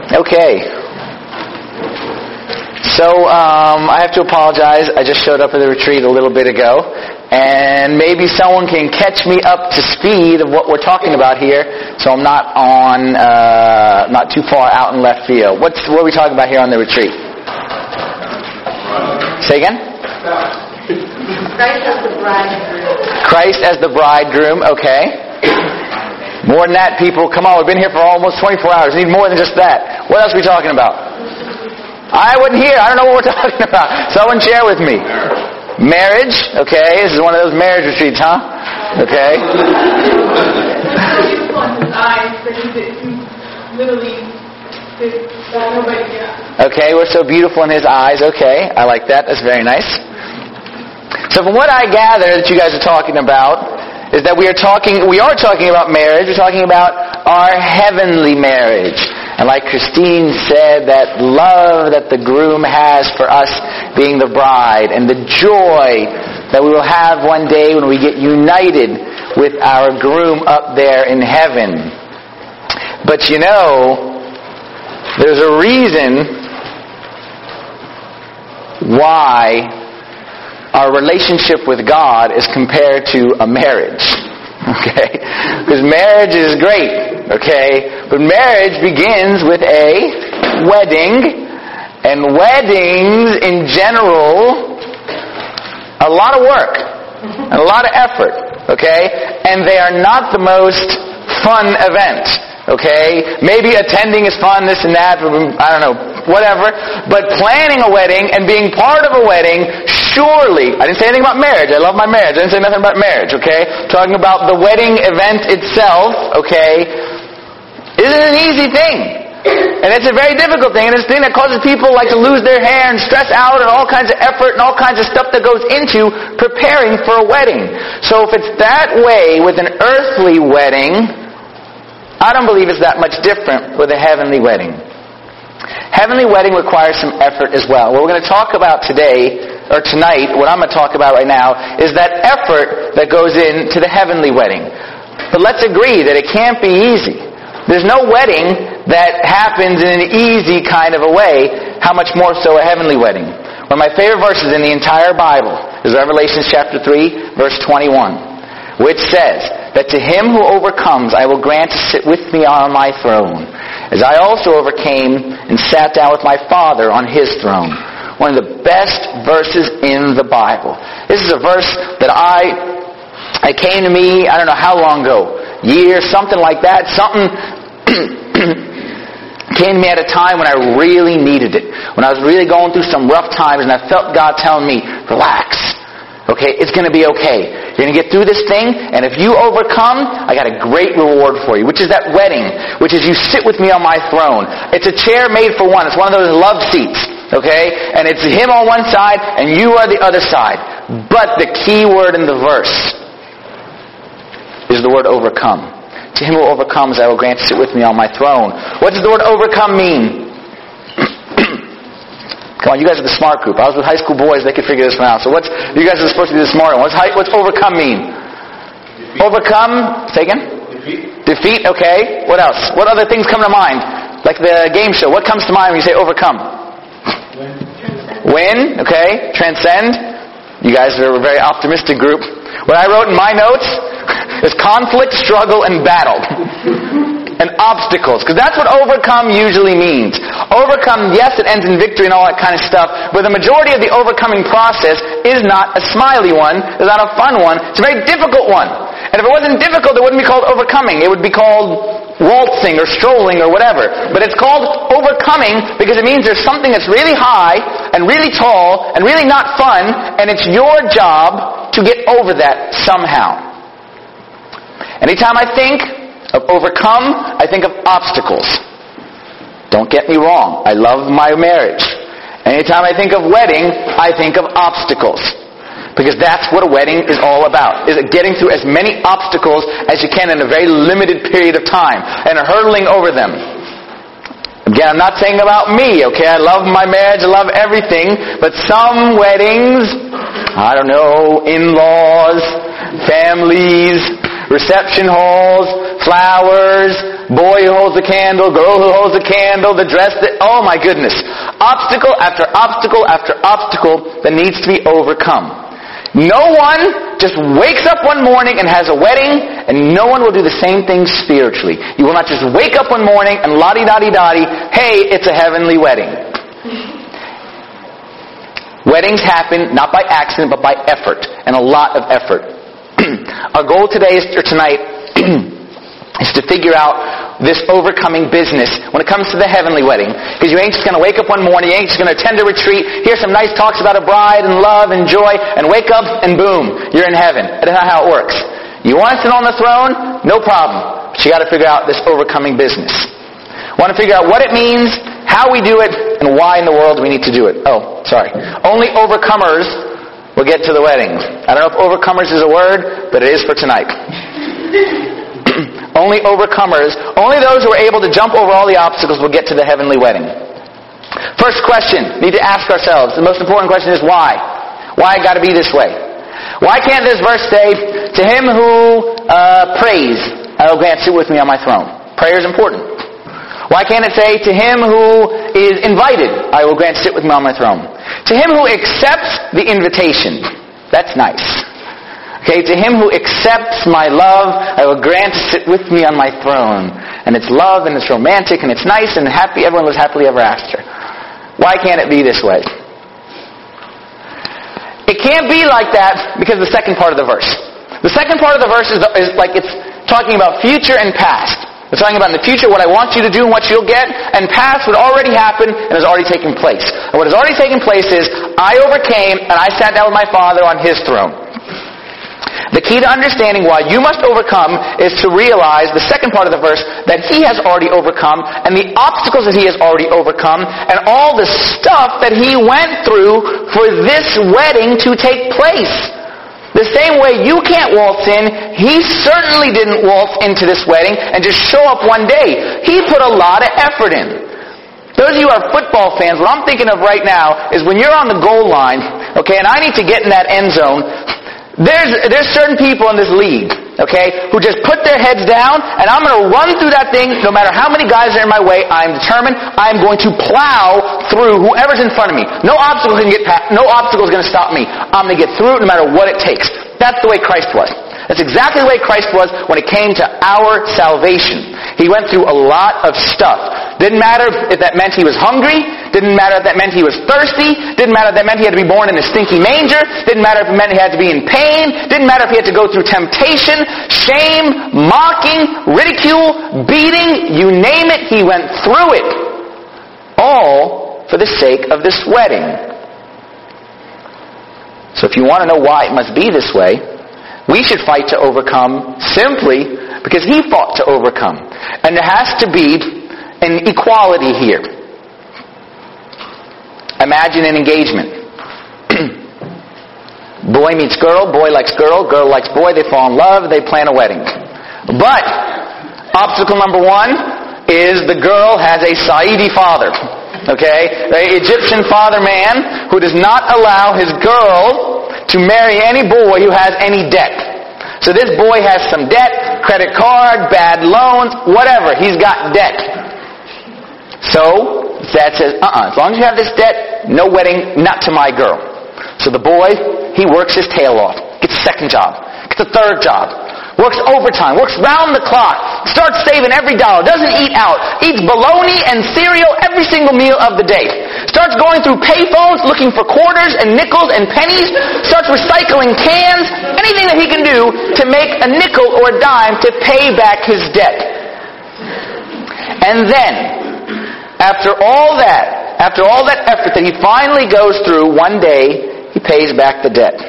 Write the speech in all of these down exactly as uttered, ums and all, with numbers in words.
Okay. So, um, I have to apologize. I just showed up at the retreat a little bit ago. And maybe someone can catch me up to speed of what we're talking about here, so I'm not on, uh, not too far out in left field. What's, what are we talking about here on the retreat? Say again? Christ as the bridegroom. Christ as the bridegroom, okay. More than that, people. Come on, we've been here for almost twenty-four hours. We need more than just that. What else are we talking about? I wasn't here. I don't know what we're talking about. Someone share with me. Marriage, okay. This is one of those marriage retreats, huh? Okay. Okay, we're so beautiful in his eyes. Okay, I like that. That's very nice. So from what I gather that you guys are talking about is that we are talking, we are talking about marriage. We're talking about our heavenly marriage. And like Christine said, that love that the groom has for us being the bride, and the joy that we will have one day when we get united with our groom up there in heaven. But you know, there's a reason why our relationship with God is compared to a marriage. Okay? Because marriage is great. Okay? But marriage begins with a wedding. And weddings in general, a lot of work. And a lot of effort. Okay? And they are not the most fun event. Okay? Maybe attending is fun, this and that, I don't know, whatever. But planning a wedding and being part of a wedding, surely, I didn't say anything about marriage. I love my marriage. I didn't say nothing about marriage, okay? Talking about the wedding event itself, okay, isn't an easy thing. And it's a very difficult thing. And it's a thing that causes people like to lose their hair and stress out and all kinds of effort and all kinds of stuff that goes into preparing for a wedding. So if it's that way with an earthly wedding, I don't believe it's that much different with a heavenly wedding. Heavenly wedding requires some effort as well. What we're going to talk about today, or tonight, what I'm going to talk about right now, is that effort that goes into the heavenly wedding. But let's agree that it can't be easy. There's no wedding that happens in an easy kind of a way. How much more so a heavenly wedding? One of my favorite verses in the entire Bible is Revelation chapter three, verse twenty-one, which says that to him who overcomes I will grant to sit with me on my throne, as I also overcame and sat down with my Father on his throne. One of the best verses in the Bible. This is a verse that I, it came to me, I don't know how long ago, years, something like that, something came to me at a time when I really needed it. When I was really going through some rough times and I felt God telling me, relax. Okay, it's going to be okay. You're going to get through this thing, and if you overcome, I got a great reward for you, which is that wedding, which is you sit with me on my throne. It's a chair made for one. It's one of those love seats, okay? And it's him on one side, and you are the other side. But the key word in the verse is the word overcome. To him who overcomes, I will grant to sit with me on my throne. What does the word overcome mean? Come on, you guys are the smart group. I was with high school boys; they could figure this one out. So, what's you guys are supposed to be the smart one? What's, what's overcome mean? Defeat. Overcome. Say again. Defeat. Defeat. Okay. What else? What other things come to mind? Like the game show. What comes to mind when you say overcome? Win. Win. Okay. Transcend. You guys are a very optimistic group. What I wrote in my notes is conflict, struggle, and battle. And obstacles. Because that's what overcome usually means. Overcome, yes, it ends in victory and all that kind of stuff, but the majority of the overcoming process is not a smiley one, is not a fun one, it's a very difficult one. And if it wasn't difficult, it wouldn't be called overcoming. It would be called waltzing or strolling or whatever. But it's called overcoming because it means there's something that's really high and really tall and really not fun, and it's your job to get over that somehow. Anytime I think of overcome, I think of obstacles. Don't get me wrong, I love my marriage. Anytime I think of wedding, I think of obstacles. Because that's what a wedding is all about, is getting through as many obstacles as you can in a very limited period of time, and hurdling over them. Again, I'm not saying about me, okay? I love my marriage, I love everything, but some weddings, I don't know, in-laws, families, reception halls, flowers, boy who holds the candle, girl who holds the candle, the dress that, oh my goodness. Obstacle after obstacle after obstacle that needs to be overcome. No one just wakes up one morning and has a wedding, and no one will do the same thing spiritually. You will not just wake up one morning and la-di-da-di-da-di, hey, it's a heavenly wedding. Weddings happen not by accident, but by effort, and a lot of effort. Our goal today is, or tonight is to figure out this overcoming business when it comes to the heavenly wedding. Because you ain't just going to wake up one morning, you ain't just going to attend a retreat, hear some nice talks about a bride and love and joy, and wake up and boom, you're in heaven. That's not how it works. You want to sit on the throne? No problem. But you got to figure out this overcoming business. Want to figure out what it means, how we do it, and why in the world we need to do it. Oh, sorry. Only overcomers will get to the wedding. I don't know if overcomers is a word, but it is for tonight. Only overcomers, only those who are able to jump over all the obstacles will get to the heavenly wedding. First question, need to ask ourselves, the most important question is why? Why it got to be this way? Why can't this verse say, to him who uh, prays, I will grant sit with me on my throne? Prayer is important. Why can't it say, to him who is invited, I will grant sit with me on my throne? To him who accepts the invitation, that's nice. Okay, to him who accepts my love, I will grant to sit with me on my throne. And it's love, and it's romantic, and it's nice, and happy, everyone lives happily ever after. Why can't it be this way? It can't be like that because of the second part of the verse. The second part of the verse is, is like it's talking about future and past. It's talking about in the future what I want you to do and what you'll get, and past what already happened and has already taken place. And what has already taken place is, I overcame and I sat down with my Father on His throne. The key to understanding why you must overcome is to realize the second part of the verse, that He has already overcome, and the obstacles that He has already overcome, and all the stuff that He went through for this wedding to take place. The same way you can't waltz in, He certainly didn't waltz into this wedding and just show up one day. He put a lot of effort in. Those of you who are football fans, what I'm thinking of right now is when you're on the goal line, okay, and I need to get in that end zone, There's there's certain people in this league, okay, who just put their heads down, and I'm going to run through that thing no matter how many guys are in my way. I'm determined. I'm going to plow through whoever's in front of me. No obstacle can get past, no obstacle is going to stop me. I'm going to get through it no matter what it takes. That's the way Christ was. That's exactly the way Christ was when it came to our salvation. He went through a lot of stuff. Didn't matter if that meant he was hungry. Didn't matter if that meant he was thirsty. Didn't matter if that meant he had to be born in a stinky manger. Didn't matter if it meant he had to be in pain. Didn't matter if he had to go through temptation, shame, mocking, ridicule, beating. You name it, he went through it. All for the sake of this wedding. So if you want to know why it must be this way, we should fight to overcome simply because He fought to overcome. And there has to be an equality here. Imagine an engagement. Boy meets girl, boy likes girl, girl likes boy, they fall in love, they plan a wedding. But obstacle number one is the girl has a Saidi father. Okay? The Egyptian father man who does not allow his girl to marry any boy who has any debt. So this boy has some debt, credit card, bad loans, whatever. He's got debt. So dad says, uh-uh, as long as you have this debt, no wedding, not to my girl. So the boy, he works his tail off, gets a second job, gets a third job, works overtime, works round the clock, starts saving every dollar, doesn't eat out, eats bologna and cereal every single meal of the day, starts going through payphones looking for quarters and nickels and pennies, starts recycling cans, anything that he can do to make a nickel or a dime to pay back his debt. And then, after all that, after all that effort that he finally goes through, one day he pays back the debt.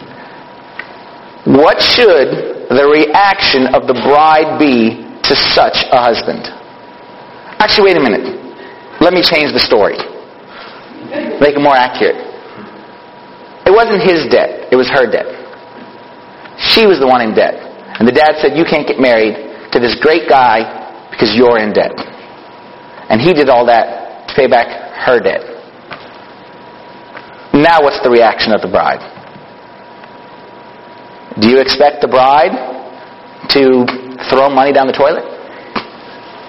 What should the reaction of the bride be to such a husband? Actually, wait a minute. Let me change the story. Make it more accurate. It wasn't his debt. It was her debt. She was the one in debt. And the dad said, you can't get married to this great guy because you're in debt. And he did all that to pay back her debt. Now what's the reaction of the bride? Do you expect the bride to throw money down the toilet?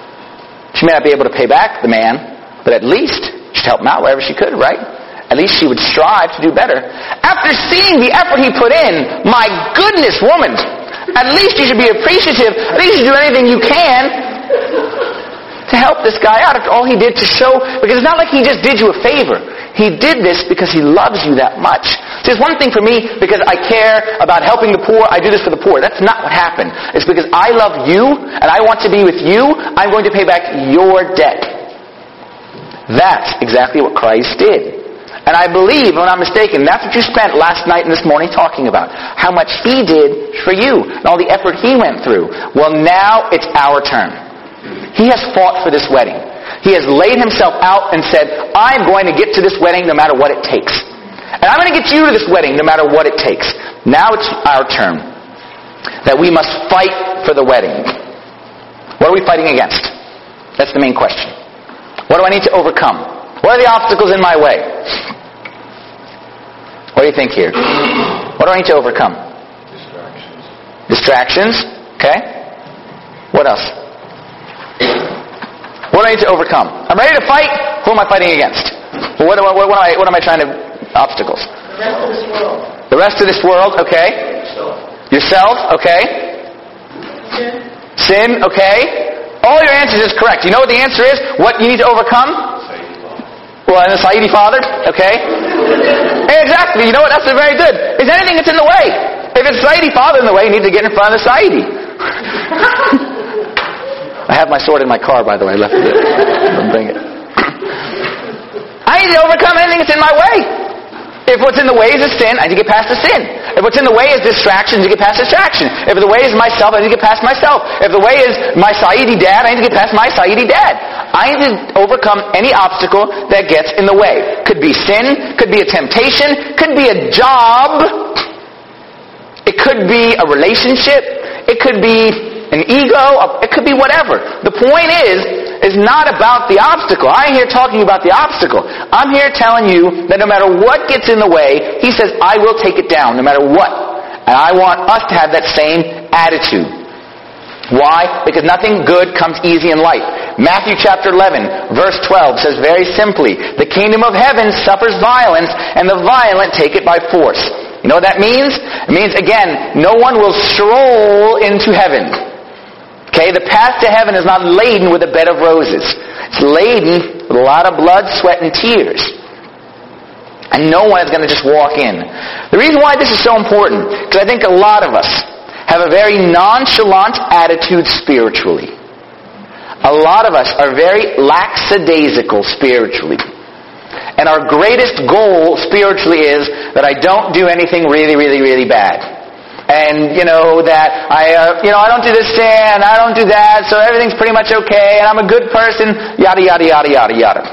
She may not be able to pay back the man, but at least she'd help him out wherever she could, right? At least she would strive to do better. After seeing the effort he put in, my goodness, woman, at least you should be appreciative. At least you should do anything you can to help this guy out after all he did to show, because it's not like he just did you a favor. He did this because he loves you that much. So it's one thing for me because I care about helping the poor, I do this for the poor. That's not what happened. It's because I love you and I want to be with you, I'm going to pay back your debt. That's exactly what Christ did. And I believe, if I'm not mistaken, that's what you spent last night and this morning talking about. How much he did for you and all the effort he went through. Well, now it's our turn. He has fought for this wedding. He has laid himself out and said, I'm going to get to this wedding no matter what it takes. And I'm going to get you to this wedding no matter what it takes. Now it's our turn. That we must fight for the wedding. What are we fighting against? That's the main question. What do I need to overcome? What are the obstacles in my way? What do you think here? What do I need to overcome? Distractions. Distractions. Okay. What else? What do I need to overcome? I'm ready to fight. Who am I fighting against? Well, what, what, what, what, am I, what am I trying to... Obstacles. The rest of this world. The rest of this world, okay. Yourself. Yourself, okay. Sin. Sin, okay. All your answers is correct. You know what the answer is? What you need to overcome? Well, and the Saidi father, okay. Exactly. You know what? That's very good. Is anything that's in the way? If it's Saidi father in the way, you need to get in front of the Saidi. I have my sword in my car, by the way. I left it. I'll bring it. I need to overcome anything that's in my way. If what's in the way is a sin, I need to get past the sin. If what's in the way is distraction, I need to get past distraction. If the way is myself, I need to get past myself. If the way is my Saidi dad, I need to get past my Saidi dad. I need to overcome any obstacle that gets in the way. Could be sin, could be a temptation, could be a job, it could be a relationship, it could be an ego, it could be whatever. The point is, is not about the obstacle. I ain't here talking about the obstacle. I'm here telling you that no matter what gets in the way, he says, I will take it down, no matter what. And I want us to have that same attitude. Why? Because nothing good comes easy in life. Matthew chapter eleven, verse twelve says very simply, the kingdom of heaven suffers violence, and the violent take it by force. You know what that means? It means, again, no one will stroll into heaven. Okay, the path to heaven is not laden with a bed of roses. It's laden with a lot of blood, sweat, and tears. And no one is going to just walk in. The reason why this is so important, because I think a lot of us have a very nonchalant attitude spiritually. A lot of us are very lackadaisical spiritually. And our greatest goal spiritually is that I don't do anything really, really, really bad. And, you know, that I, uh, you know, I don't do this sin, I don't do that, so everything's pretty much okay, and I'm a good person, yada, yada, yada, yada, yada.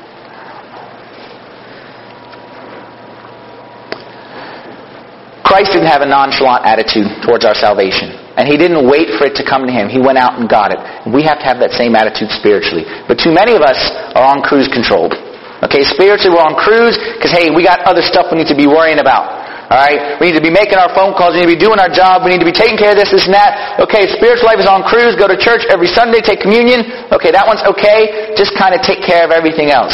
Christ didn't have a nonchalant attitude towards our salvation. And he didn't wait for it to come to him. He went out and got it. And we have to have that same attitude spiritually. But too many of us are on cruise control. Okay, spiritually we're on cruise because, hey, we got other stuff we need to be worrying about. Alright? We need to be making our phone calls. We need to be doing our job. We need to be taking care of this, this, and that. Okay, spiritual life is on cruise. Go to church every Sunday. Take communion. Okay, that one's okay. Just kind of take care of everything else.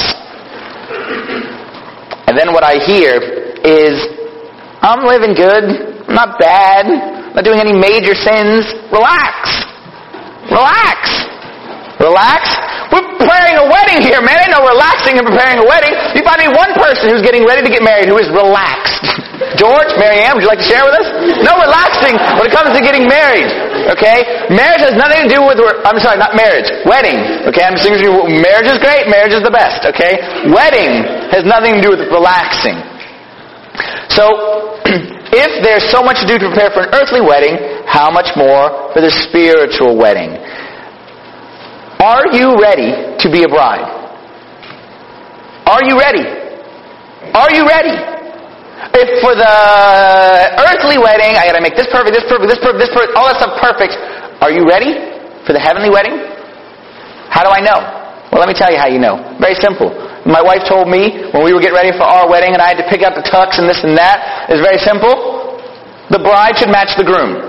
And then what I hear is, I'm living good. I'm not bad. I'm not doing any major sins. Relax. Relax. Relax. We're preparing a wedding here, man. Ain't no relaxing and preparing a wedding. You find me one person who's getting ready to get married who is relaxed. George, Mary Ann, would you like to share with us? No relaxing when it comes to getting married. Okay? Marriage has nothing to do with, I'm sorry, not marriage. Wedding. Okay? I'm just thinking, marriage is great. Marriage is the best. Okay? Wedding has nothing to do with relaxing. So, if there's so much to do to prepare for an earthly wedding, how much more for the spiritual wedding? Are you ready to be a bride? Are you ready? Are you ready? If for the earthly wedding, I gotta make this perfect, this perfect, this perfect, this perfect, all that stuff perfect, are you ready for the heavenly wedding? How do I know? Well, let me tell you how you know. Very simple. My wife told me when we were getting ready for our wedding and I had to pick out the tux and this and that, it's very simple. The bride should match the groom.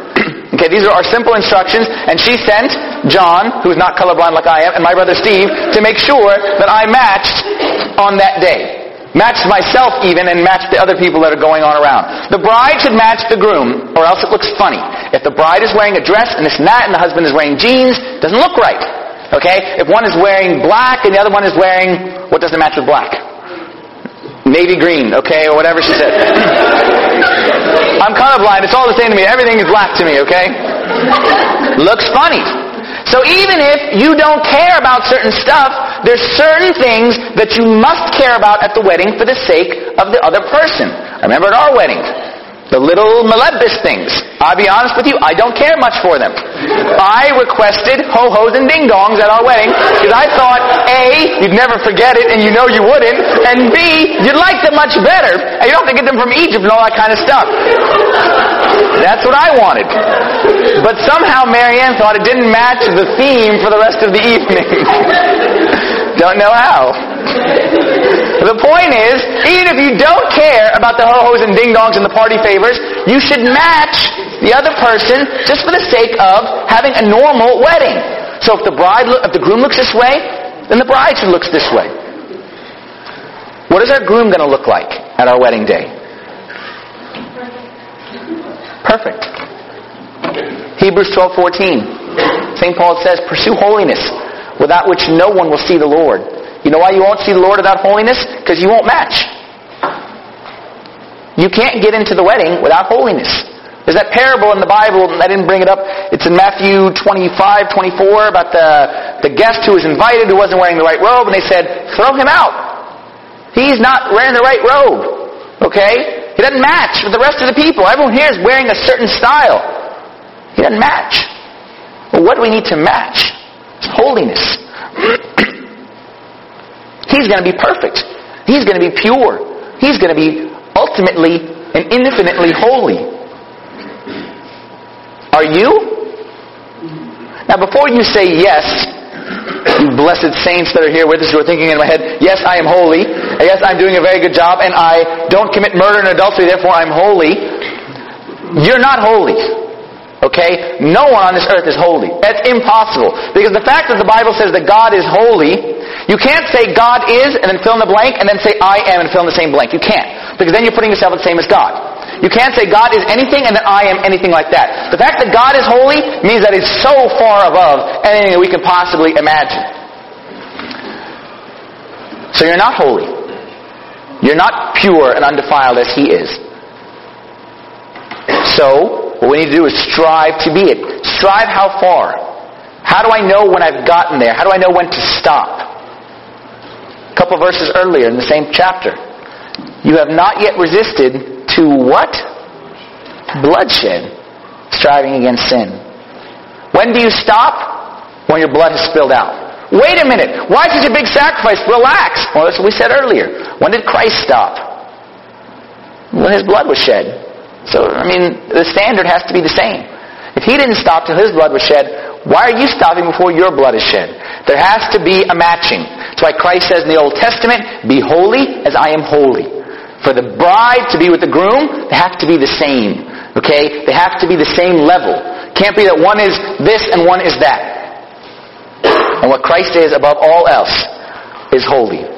Okay, these are our simple instructions, and she sent John, who is not colorblind like I am, and my brother Steve, to make sure that I matched on that day. Matched myself even, and matched the other people that are going on around. The bride should match the groom, or else it looks funny. If the bride is wearing a dress and this and that, and the husband is wearing jeans, it doesn't look right. Okay? If one is wearing black and the other one is wearing, what doesn't match with black? Navy green, okay, or whatever she said. I'm colorblind, it's all the same to me. Everything is black to me, okay? Looks funny. So even if you don't care about certain stuff, there's certain things that you must care about at the wedding for the sake of the other person. I remember at our wedding, the little malebis things. I'll be honest with you, I don't care much for them. I requested ho-hos and ding-dongs at our wedding because I thought, A, you'd never forget it and you know you wouldn't, and B, you'd like them much better and you don't have to get them from Egypt and all that kind of stuff. That's what I wanted. But somehow Marianne thought it didn't match the theme for the rest of the evening. Don't know how. The point is, even if you don't care about the ho-hos and ding-dongs and the party favors, you should match the other person just for the sake of having a normal wedding. So if the bride, look, if the groom looks this way, then the bride should look this way. What is our groom going to look like at our wedding day? Perfect. Hebrews twelve fourteen. Saint Paul says, "Pursue holiness, without which no one will see the Lord." You know why you won't see the Lord without holiness? Because you won't match. You can't get into the wedding without holiness. There's that parable in the Bible, and I didn't bring it up. It's in Matthew twenty-five, twenty-four, about the, the guest who was invited who wasn't wearing the right robe, and they said, throw him out. He's not wearing the right robe. Okay? He doesn't match with the rest of the people. Everyone here is wearing a certain style. He doesn't match. Well, what do we need to match? It's holiness. He's going to be perfect. He's going to be pure. He's going to be ultimately and infinitely holy. Are you? Now before you say yes, you blessed saints that are here with us who are thinking in my head, yes, I am holy. Yes, I'm doing a very good job, and I don't commit murder and adultery, therefore I'm holy. You're not holy. Okay? No one on this earth is holy. That's impossible. Because the fact that the Bible says that God is holy, you can't say God is and then fill in the blank and then say I am and fill in the same blank. You can't. Because then you're putting yourself the same as God. You can't say God is anything and then I am anything like that. The fact that God is holy means that He's so far above anything that we can possibly imagine. So you're not holy. You're not pure and undefiled as He is. So, what we need to do is strive to be it. Strive how far? How do I know when I've gotten there? How do I know when to stop? A couple verses earlier in the same chapter. You have not yet resisted to what? Bloodshed. Striving against sin. When do you stop? When your blood has spilled out. Wait a minute. Why such a big sacrifice? Relax. Well, that's what we said earlier. When did Christ stop? When His blood was shed. So, I mean, the standard has to be the same. If He didn't stop till His blood was shed, why are you stopping before your blood is shed? There has to be a matching. That's why Christ says in the Old Testament, be holy as I am holy. For the bride to be with the groom, they have to be the same. Okay? They have to be the same level. Can't be that one is this and one is that. And what Christ is above all else is holy.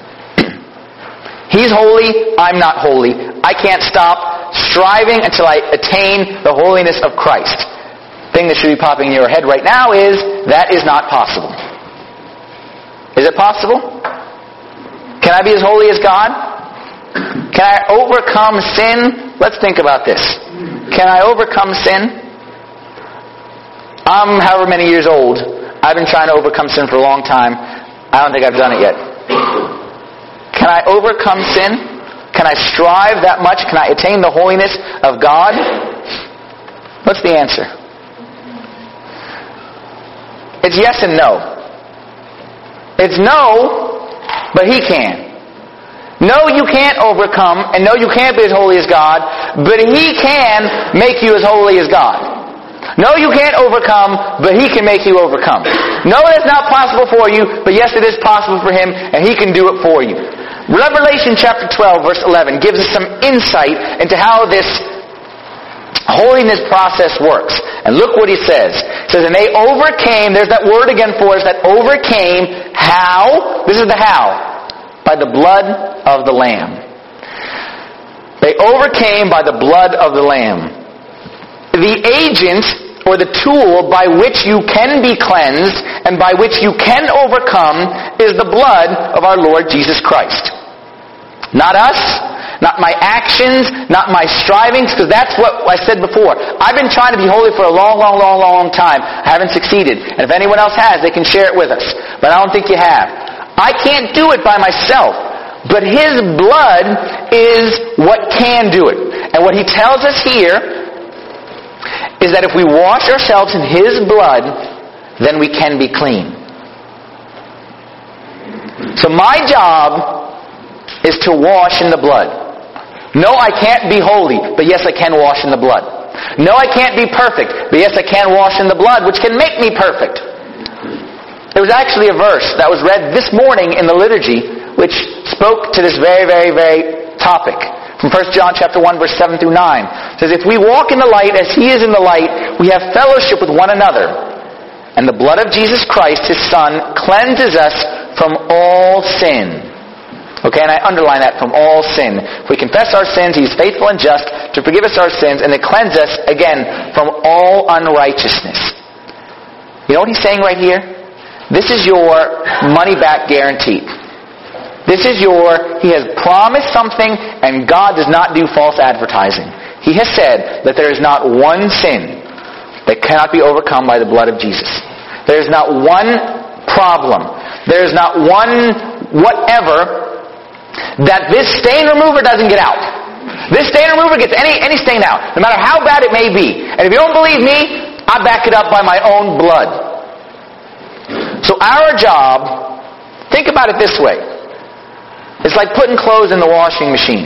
He's holy, I'm not holy. I can't stop striving until I attain the holiness of Christ. The thing that should be popping in your head right now is, that is not possible. Is it possible? Can I be as holy as God? Can I overcome sin? Let's think about this. Can I overcome sin? I'm however many years old. I've been trying to overcome sin for a long time. I don't think I've done it yet. Can I overcome sin? Can I strive that much? Can I attain the holiness of God? What's the answer? It's yes and no. It's no, but He can. No, you can't overcome, and no, you can't be as holy as God, but He can make you as holy as God. No, you can't overcome, but He can make you overcome. No, that's not possible for you, but yes, it is possible for Him, and He can do it for you. Revelation chapter twelve, verse eleven gives us some insight into how this holiness process works. And look what he says. He says, and they overcame, there's that word again for us, that overcame, how? This is the how. By the blood of the Lamb. They overcame by the blood of the Lamb. The agent, or the tool by which you can be cleansed, and by which you can overcome, is the blood of our Lord Jesus Christ. Not us, not my actions, not my strivings, because that's what I said before. I've been trying to be holy for a long, long, long, long time. I haven't succeeded. And if anyone else has, they can share it with us. But I don't think you have. I can't do it by myself. But His blood is what can do it. And what He tells us here is that if we wash ourselves in His blood, then we can be clean. So my job is to wash in the blood. No, I can't be holy, but yes, I can wash in the blood. No, I can't be perfect, but yes, I can wash in the blood, which can make me perfect. There was actually a verse that was read this morning in the liturgy, which spoke to this very, very, very topic. From First John chapter one, verse seven through nine. It says, if we walk in the light as He is in the light, we have fellowship with one another. And the blood of Jesus Christ, His Son, cleanses us from all sin. Okay, and I underline that, from all sin. If we confess our sins, He is faithful and just to forgive us our sins and to cleanse us, again, from all unrighteousness. You know what He's saying right here? This is your money-back guarantee. This is your, He has promised something, and God does not do false advertising. He has said that there is not one sin that cannot be overcome by the blood of Jesus. There is not one problem. There is not one whatever that this stain remover doesn't get out. This stain remover gets any, any stain out, no matter how bad it may be. And if you don't believe me, I back it up by my own blood. So our job, think about it this way. It's like putting clothes in the washing machine.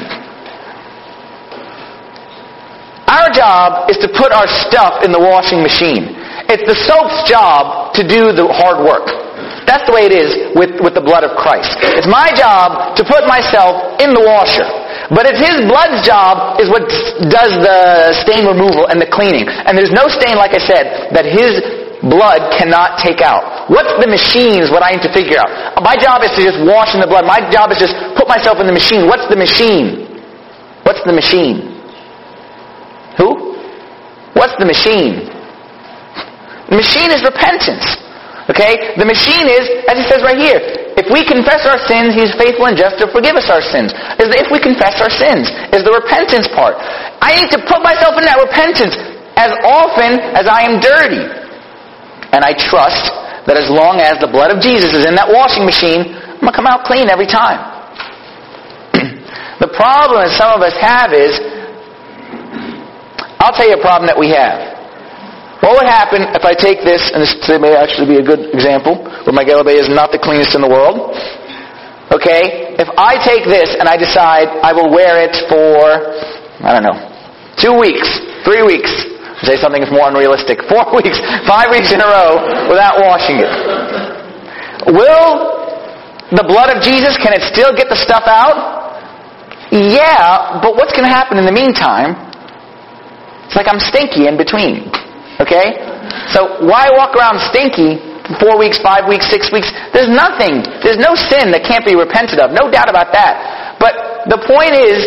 Our job is to put our stuff in the washing machine. It's the soap's job to do the hard work. That's the way it is with, with the blood of Christ. It's my job to put myself in the washer. But it's His blood's job is what does the stain removal and the cleaning. And there's no stain, like I said, that His blood cannot take out. What's the machine is what I need to figure out. My job is to just wash in the blood. My job is just put myself in the machine. What's the machine? What's the machine? Who? What's the machine? The machine is repentance. Okay? The machine is, as He says right here, if we confess our sins, He is faithful and just to forgive us our sins. Is the, if we confess our sins, is the repentance part. I need to put myself in that repentance as often as I am dirty. And I trust that as long as the blood of Jesus is in that washing machine, I'm going to come out clean every time. The problem that some of us have is, I'll tell you a problem that we have. What would happen if I take this, and this may actually be a good example, where my Galabay is not the cleanest in the world. Okay? If I take this and I decide I will wear it for, I don't know, two weeks, three weeks, say something that's more unrealistic, four weeks, five weeks in a row without washing it. Will the blood of Jesus, can it still get the stuff out? Yeah, but what's going to happen in the meantime? It's like I'm stinky in between. Okay? So why walk around stinky for four weeks, five weeks, six weeks? There's nothing. There's no sin that can't be repented of. No doubt about that. But the point is,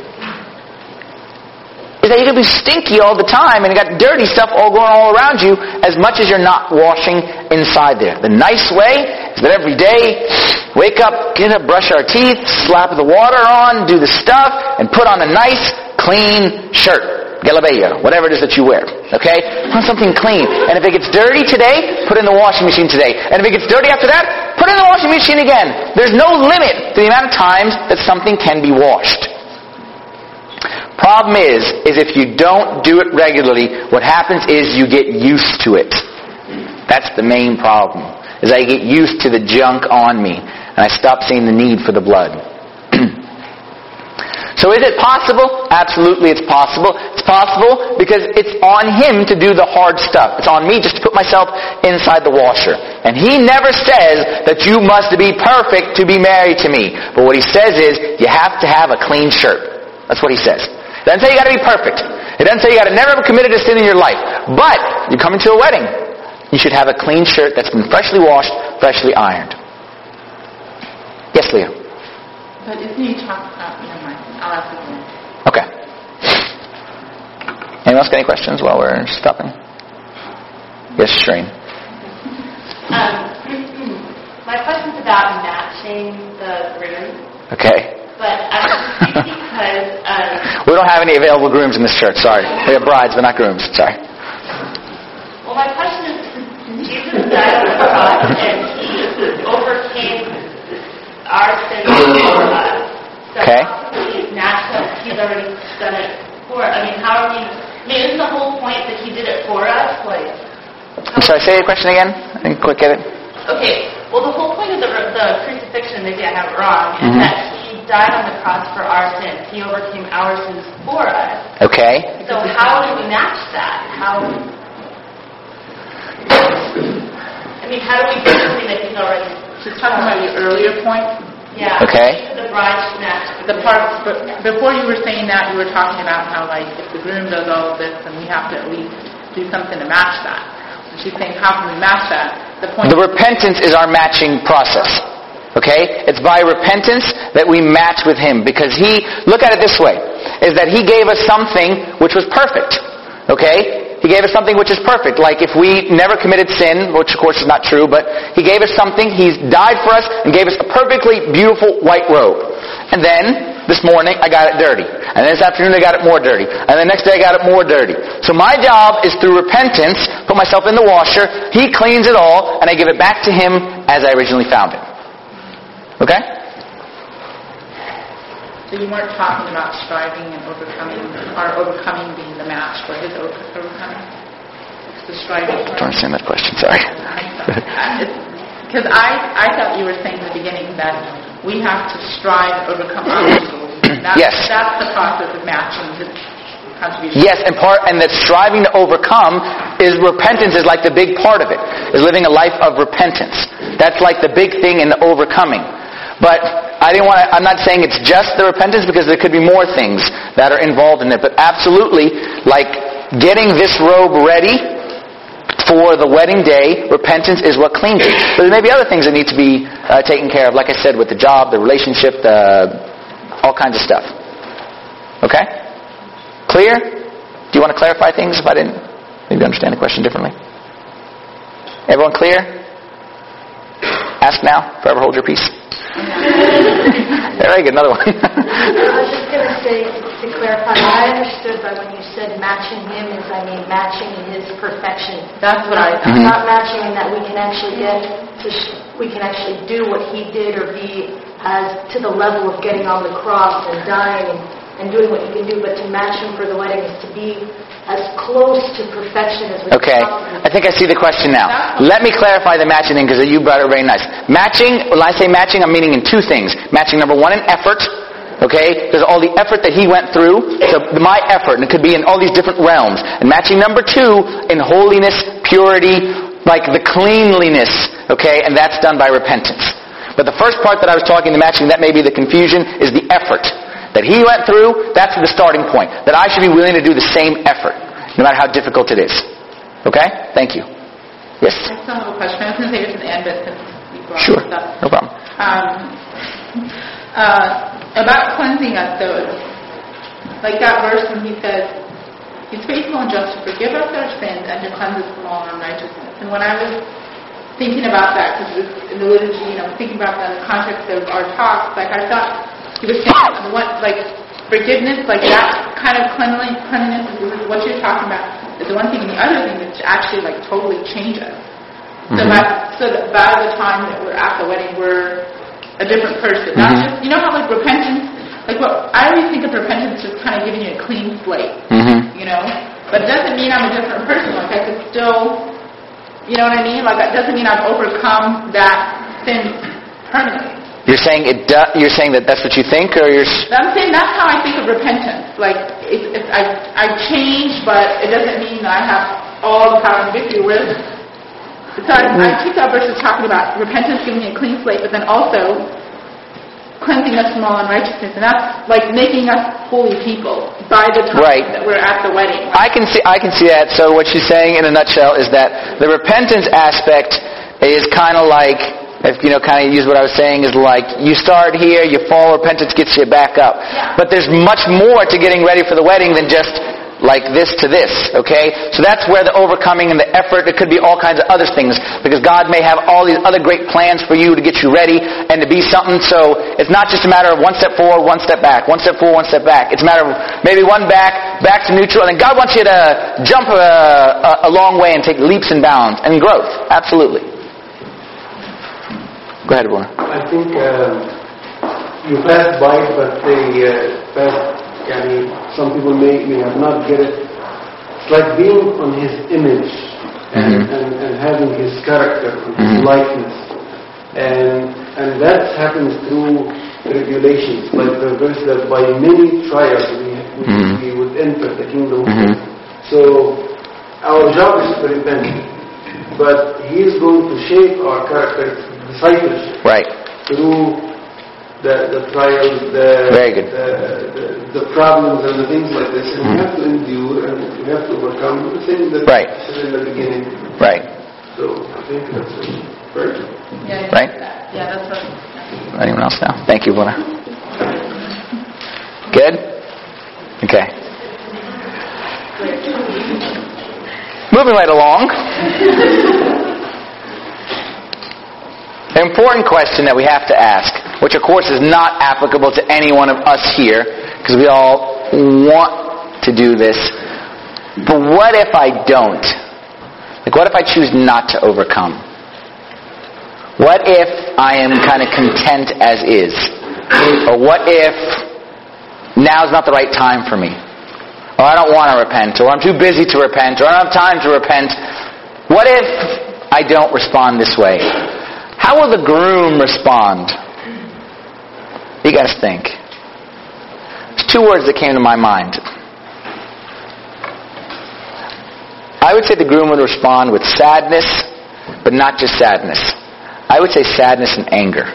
is that you can be stinky all the time and you got dirty stuff all going all around you as much as you're not washing inside there. The nice way is that every day, wake up, get up, brush our teeth, slap the water on, do the stuff, and put on a nice, clean shirt. Galabeya, whatever it is that you wear. Okay? Want something clean. And if it gets dirty today, put it in the washing machine today. And if it gets dirty after that, put it in the washing machine again. There's no limit to the amount of times that something can be washed. Problem is, is if you don't do it regularly, what happens is you get used to it. That's the main problem. Is I get used to the junk on me. And I stop seeing the need for the blood. So is it possible? Absolutely it's possible. It's possible because it's on Him to do the hard stuff. It's on me just to put myself inside the washer. And He never says that you must be perfect to be married to me. But what He says is, you have to have a clean shirt. That's what He says. It doesn't say you got to be perfect. It doesn't say you got to never have committed a sin in your life. But you come into a wedding, you should have a clean shirt that's been freshly washed, freshly ironed. Yes, Leah? But isn't he talking about, never mind, I'll ask again. Okay. Anyone else got any questions while we're stopping? Yes, Shreen. Um, my question's about matching the groom. Okay. But I'm confused because um, We don't have any available grooms in this church, sorry. We have brides, but not grooms. Sorry. well, my question is, since Jesus died on the cross and he overcame our sins for us, so Okay. he's natural, he's already done it for us. I mean, how are we? I mean, isn't the whole point that he did it for us? Like, I'm sorry, say your question again. I didn't quite get it. okay. Well, the whole point of the, the crucifixion, maybe I have it wrong, is Mhm. that he died on the cross for our sins. He overcame our sins for us. Okay. So how do we match that? How? I mean, how do we do something that he's already? She's talking about your earlier point. Yeah. Okay. The bride should match. The part, but before you were saying that, you were talking about how, like, if the groom does all of this, then we have to at least do something to match that. And she's saying, how can we match that? The point. The repentance is our matching process. Okay? It's by repentance that we match with Him. Because He, look at it this way, is that He gave us something which was perfect. Okay? He gave us something which is perfect. Like if we never committed sin, which of course is not true, but He gave us something. He's died for us and gave us a perfectly beautiful white robe. And then, this morning, I got it dirty. And then this afternoon, I got it more dirty. And the next day, I got it more dirty. So my job is through repentance, put myself in the washer, He cleans it all, and I give it back to Him as I originally found it. Okay? So you weren't talking about striving and overcoming, or overcoming being the match for his over- overcoming? It's the striving. I don't understand that question, sorry. Because I, I thought you were saying in the beginning that we have to strive to overcome obstacles. That's, Yes. That's the process of matching his contribution. Yes, and part, and that striving to overcome is repentance is like the big part of it, is living a life of repentance. That's like the big thing in the overcoming. But I didn't want to, I'm not saying it's just the repentance because there could be more things that are involved in it. But absolutely, like getting this robe ready for the wedding day, repentance is what cleans it. But there may be other things that need to be uh, taken care of, like I said, with the job, the relationship, the, all kinds of stuff. Okay? Clear? Do you want to clarify things if I didn't maybe understand the question differently? Everyone clear? Ask now, forever hold your peace. Very good, another one. I was just going to say, to clarify, I understood by when you said matching Him is, I mean, matching His perfection. That's what I thought. Mhm. Not matching in that we can actually get to, sh- we can actually do what He did or be as to the level of getting on the cross and dying and, and doing what He can do, but to match Him for the wedding is to be as close to perfection as we Okay, can possibly. I think I see the question now. Let me clarify the matching thing because you brought it very nice. Matching, when I say matching, I'm meaning in two things. Matching number one in effort. Okay, there's all the effort that He went through, so my effort, and it could be in all these different realms. And matching number two in holiness, purity, like the cleanliness, okay, and that's done by repentance. But the first part that I was talking, the matching, that may be the confusion, is the effort that He went through. That's the starting point. That I should be willing to do the same effort, no matter how difficult it is. Okay? Thank you. Yes? I still have a question. I was going to say this at the end, but since you brought Sure. this up. No problem. Um, uh, about cleansing us, though, like that verse when He says, He's faithful and just to forgive us our sins and to cleanse us from all unrighteousness. And when I was thinking about that, because in the liturgy, and I was thinking about that in the context of our talks, like I thought He was saying, what, like forgiveness, like that kind of cleanliness, cleanliness is what you're talking about is the one thing, and the other thing is to actually like totally change us. So, Mhm. by, so that by the time that we're at the wedding, we're a different person. Not Mhm. just, you know how like repentance, like what I always think of repentance just kind of giving you a clean slate, Mm-hmm. you know. But it doesn't mean I'm a different person. Like I could still, you know what I mean? Like that doesn't mean I've overcome that sin permanently. You're saying it. Do, you're saying that that's what you think, or you're. s- But I'm saying that's how I think of repentance. Like it's, it's I I change, but it doesn't mean that I have all the power and victory. Whereas, so I, I think that verse is talking about repentance giving me a clean slate, but then also cleansing us from all unrighteousness, and that's like making us holy people by the time Right. that we're at the wedding. I can see I can see that. So what she's saying in a nutshell is that the repentance aspect is kind of like, if you know, kind of use what I was saying, is like you start here, you fall, repentance gets you back up. Yeah. But there's much more to getting ready for the wedding than just like this to this, okay? So that's where the overcoming and the effort, it could be all kinds of other things, because God may have all these other great plans for you to get you ready and to be something. So it's not just a matter of one step forward, one step back, one step forward, one step back. It's a matter of maybe one back, back to neutral, and then God wants you to jump a, a, a long way and take leaps and bounds and growth. Absolutely. Go ahead, Abuna. I think um, you passed by it, but they uh, passed. I mean, some people may, may have not get it. It's like being on His image and, Mm-hmm. and, and having His character, and His Mhm. likeness, and and that happens through regulations, like the verse that by many trials we we, Mhm. we would enter the kingdom of Mhm. God. So our job is to repent, but He is going to shape our character, discipleship, Right. through the, the trials, the, Very good. the, the, the problems and the things like this. And we have to endure and we have to overcome the things that Right. I said in the beginning. Right. So I think that's it. Right? Yeah, I Right. think that. Yeah, that's right. Anyone else now? Thank you, Abuna. Good? Okay. Moving right along. An important question that we have to ask, which of course is not applicable to any one of us here, because we all want to do this, but what if I don't? Like, what if I choose not to overcome? What if I am kind of content as is? Or what if now's not the right time for me? Or I don't want to repent, or I'm too busy to repent, or I don't have time to repent. What if I don't respond this way? How will the groom respond? You guys think. There's two words that came to my mind. I would say the groom would respond with sadness, but not just sadness. I would say sadness and anger.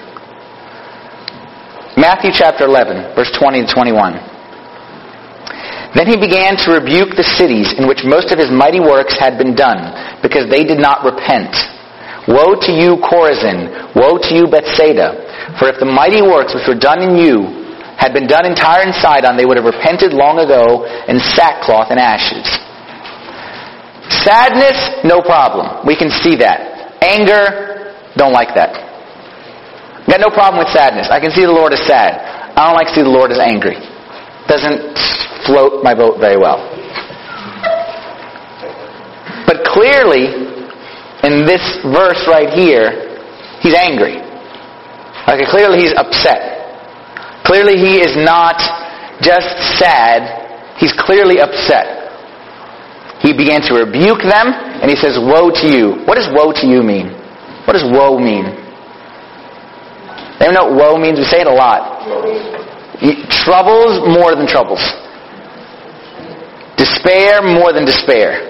Matthew chapter eleven, verse twenty to twenty-one. Then he began to rebuke the cities in which most of his mighty works had been done, because they did not repent. Woe to you, Chorazin! Woe to you, Bethsaida! For if the mighty works which were done in you had been done in Tyre and Sidon, they would have repented long ago in sackcloth and ashes. Sadness, no problem. We can see that. Anger, don't like that. Got no problem with sadness. I can see the Lord as sad. I don't like to see the Lord as angry. Doesn't float my boat very well. But clearly, in this verse right here, he's angry. Like, clearly he's upset. Clearly he is not just sad, he's clearly upset. He began to rebuke them, and he says, woe to you. What does woe to you mean? What does woe mean? Anyone know what woe means? We say it a lot. Troubles more than troubles. Despair more than despair.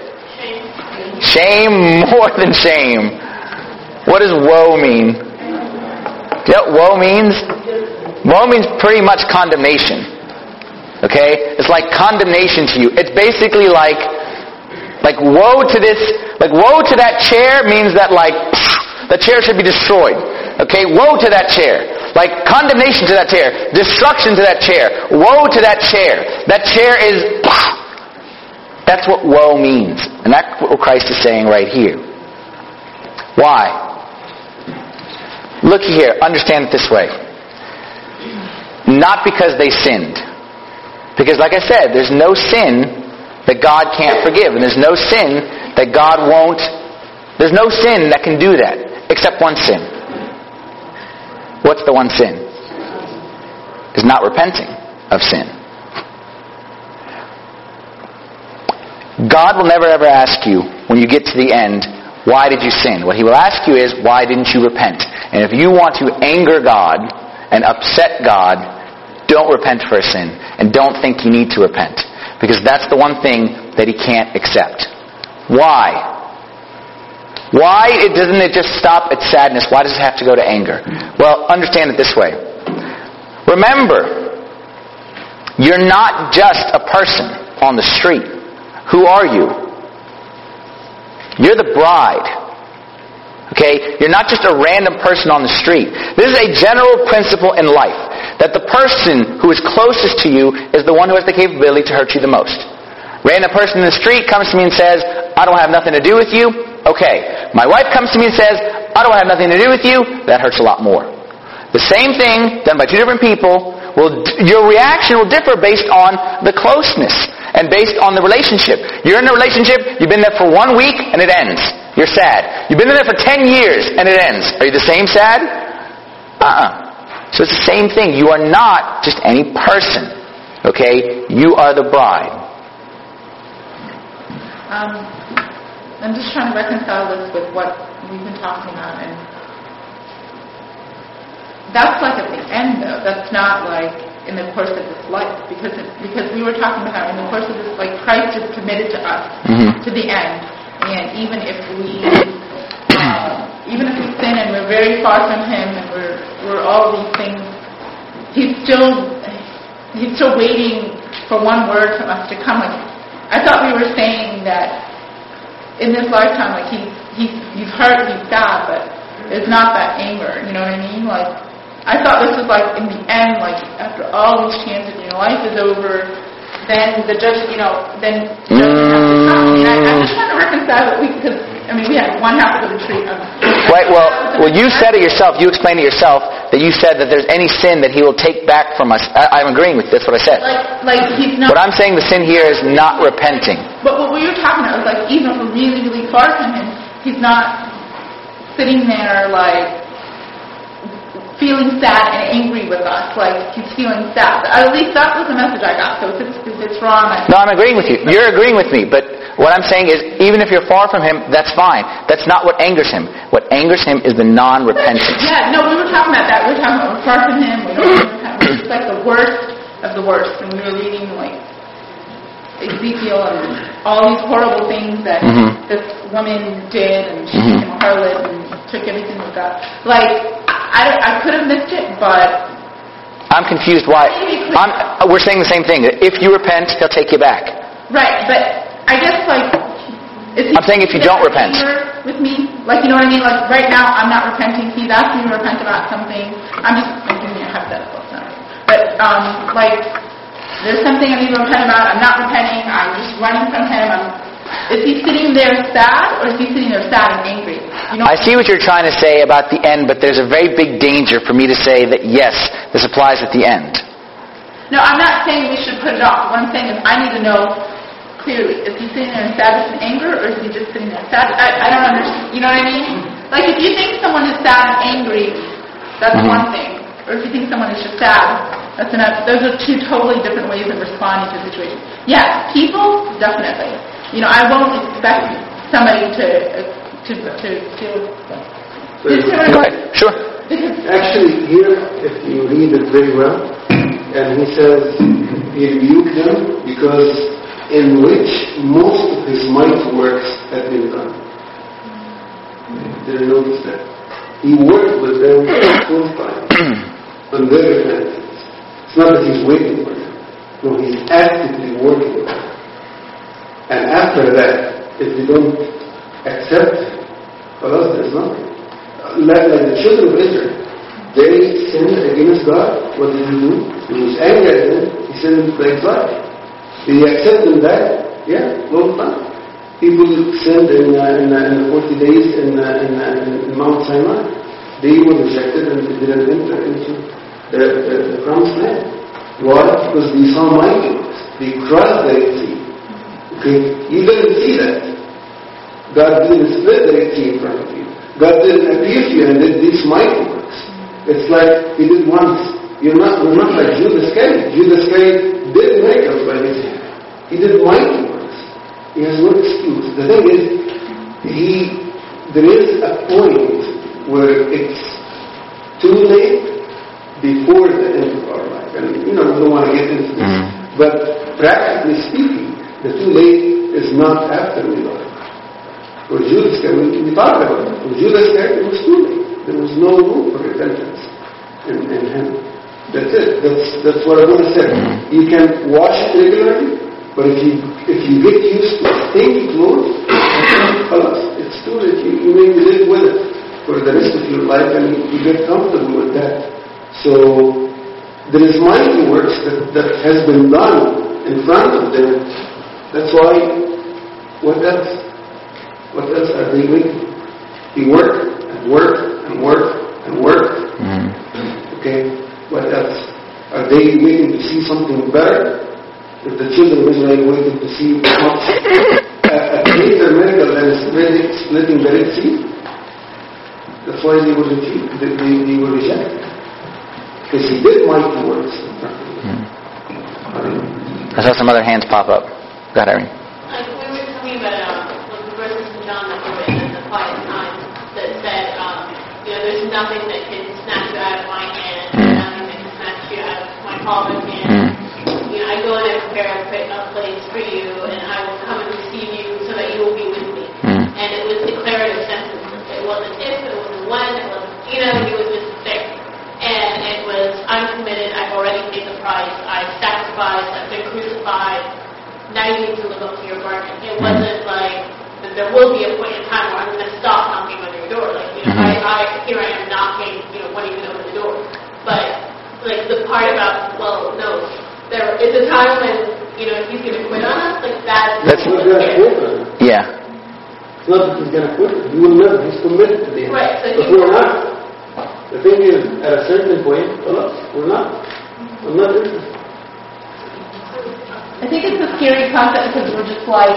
Shame more than shame. What does woe mean? Do you know what woe means? Woe means pretty much condemnation. Okay? It's like condemnation to you. It's basically like, like woe to this, like woe to that chair means that like, the chair should be destroyed. Okay? Woe to that chair. Like condemnation to that chair. Destruction to that chair. Woe to that chair. That chair is... That's what woe means. And that's what Christ is saying right here. Why? Look here. Understand it this way. Not because they sinned. Because like I said, there's no sin that God can't forgive. And there's no sin that God won't... There's no sin that can do that. Except one sin. What's the one sin? Is not repenting of sin. God will never ever ask you, when you get to the end, why did you sin? What He will ask you is, why didn't you repent? And if you want to anger God and upset God, don't repent for a sin. And don't think you need to repent. Because that's the one thing that He can't accept. Why? Why it doesn't it just stop at sadness? Why does it have to go to anger? Well, understand it this way. Remember, you're not just a person on the street. Who are you? You're the bride. Okay? You're not just a random person on the street. This is a general principle in life, that the person who is closest to you is the one who has the capability to hurt you the most. Random person in the street comes to me and says, I don't have nothing to do with you. Okay. My wife comes to me and says, I don't have nothing to do with you. That hurts a lot more. The same thing done by two different people, will your reaction will differ based on the closeness and based on the relationship. You're in a relationship, you've been there for one week and it ends. You're sad. You've been there for ten years and it ends. Are you the same sad? Uh-uh. So it's the same thing. You are not just any person. Okay? You are the bride. Um, I'm just trying to reconcile this with what we've been talking about, and that's like at the end, though. That's not like in the course of this life, because it, because we were talking about how in the course of this, like Christ is committed to us Mm-hmm. to the end, and even if we, uh, even if we sin and we're very far from Him, and we're we're all these things, He's still He's still waiting for one word from us to come. Like, I thought we were saying that in this lifetime, like he's he's he's hurt, he's sad, but it's not that anger. You know what I mean? Like I thought this was like in the end, like after all these chances, you know, life is over. Then the judge, you know, then judgment has to come. I mean, I, I'm just trying to reconcile it because I mean we had one half of the retreat. Um, Right, well, well, you said it yourself. You explained it yourself that you said that there's any sin that He will take back from us. I, I'm agreeing with this. That's what I said. Like, like he's not. What I'm saying, the sin here is not repenting. But what we were talking about was like even if we're really, really far from Him, He's not sitting there like feeling sad and angry with us. Like He's feeling sad. At least that was the message I got. So if it's, if it's wrong, I No, I'm agreeing with you. You're agreeing with me. But what I'm saying is, even if you're far from Him, that's fine. That's not what angers Him. What angers Him is the non-repentance. Yeah, no, we were talking about that. We were talking about we're far from Him. We don't repent. It's like the worst of the worst. And we were reading like Ezekiel and all these horrible things that Mhm. this woman did, and she Mhm. became a harlot and took everything we got. Like I, I, I could have missed it, but I'm confused why. I'm, we're saying the same thing. If you repent, He'll take you back. right. But I guess like is he I'm saying if you don't repent. anger with me, like you know what I mean. Like right now, I'm not repenting. He's asking me to repent about something. I'm just I'm giving you a hypothetical, it's not right. But um, like there's something I need to repent about. I'm not repenting. I'm just running from Him. I'm, is He sitting there sad, or is He sitting there sad and angry? You know. I see what you're trying to say about the end, but there's a very big danger for me to say that, yes, this applies at the end. No, I'm not saying we should put it off. What I'm saying is I need to know clearly, is He sitting there in sadness and anger, or is He just sitting there sad? I, I don't understand. You know what I mean? Like if you think someone is sad and angry, that's Mhm. one thing. Or if you think someone is just sad, that's another. Those are two totally different ways of responding to a situation. Yes, people, definitely. You know, I won't expect somebody to uh, to to feel. Very You see what Go I ahead. Sure. mean? Actually, here, if you read it very well, and He says, He rebuked them because in which most of His might works had been done. Did you notice that? He worked with them full time on their repentance. It's not that He's waiting for them. No, He's actively working with them. And after that, if they don't accept Him, for us there's nothing. Like, like the children of Israel, they sinned against God. What did He do? He was angry at them. He sent them to exile. Did He accept them back? Yeah, long time. People sinned in, uh, in, uh, in the forty days in, uh, in, uh, in Mount Sinai. They were rejected and they didn't enter into the, the, the promised land. Why? Because they saw mighty works. They crossed the Red Sea. Okay? You didn't see that. God didn't split the Red Sea in front of you. God didn't appear to you and did these mighty works. It's like He did once. You're not, we're not like Judas Iscariot. Judas Iscariot did miracles by His hand. He did mighty works. He has no excuse. The thing is, he, there is a point where it's too late before the end of our life. And, you know, we don't want to get into this. Mm-hmm. But practically speaking, the too late is not after we die. For Judas Iscariot, we, we talked about it. For Judas Iscariot, it was too late. There was no room for repentance in, in him. The That's it. That's that's what I'm going to say. You can wash it regularly, but if you if you get used to stinky clothes, it's true that you, you maybe live with it for the rest of your life, and you, you get comfortable with that. So there is mighty works that, that has been done in front of them. That's why. What else? What else are they waiting? They work and work and work and work. Mm-hmm. Okay. What else? Are they waiting to see something better? If the children of Israel waiting to see much, a, a greater miracle than splitting, splitting the Red Sea, that's why they were rejected. They, they, they were rejected. Because he did mighty works in front of them. Mm-hmm. I saw some other hands pop up. Go ahead, Irene. Like we were talking about um, like the verses in John that were written in the quiet times that said, um, you know, there's nothing that can snatch you out of my hand, mm. nothing that can snatch you out of my Father's hand. Mm. You know, I go and I prepare a place for you, and I will come and receive you so that you will be with me. Mm. And it was declarative sentences. It wasn't if, it wasn't when, it wasn't, you know, it was just there. And it was, I'm committed, I've already paid the price, I've sacrificed, I've been crucified, now you need to live up to your bargain. It wasn't like that there will be a point in time where I'm going to stop knocking on your door. Like, you know, mm-hmm. I, I, here I am knocking, you know, when are you going to open the door? But, like, the part about, well, no, there is a time when, you know, if he's going to quit on us, like, that's... That's not going to quit on us. Yeah. It's not that he's going to quit. He will never. He's committed to the end. Right. So but we're not. The thing is, at a certain point, well, we're not. I'm not interested. I think it's a scary concept because we're just like,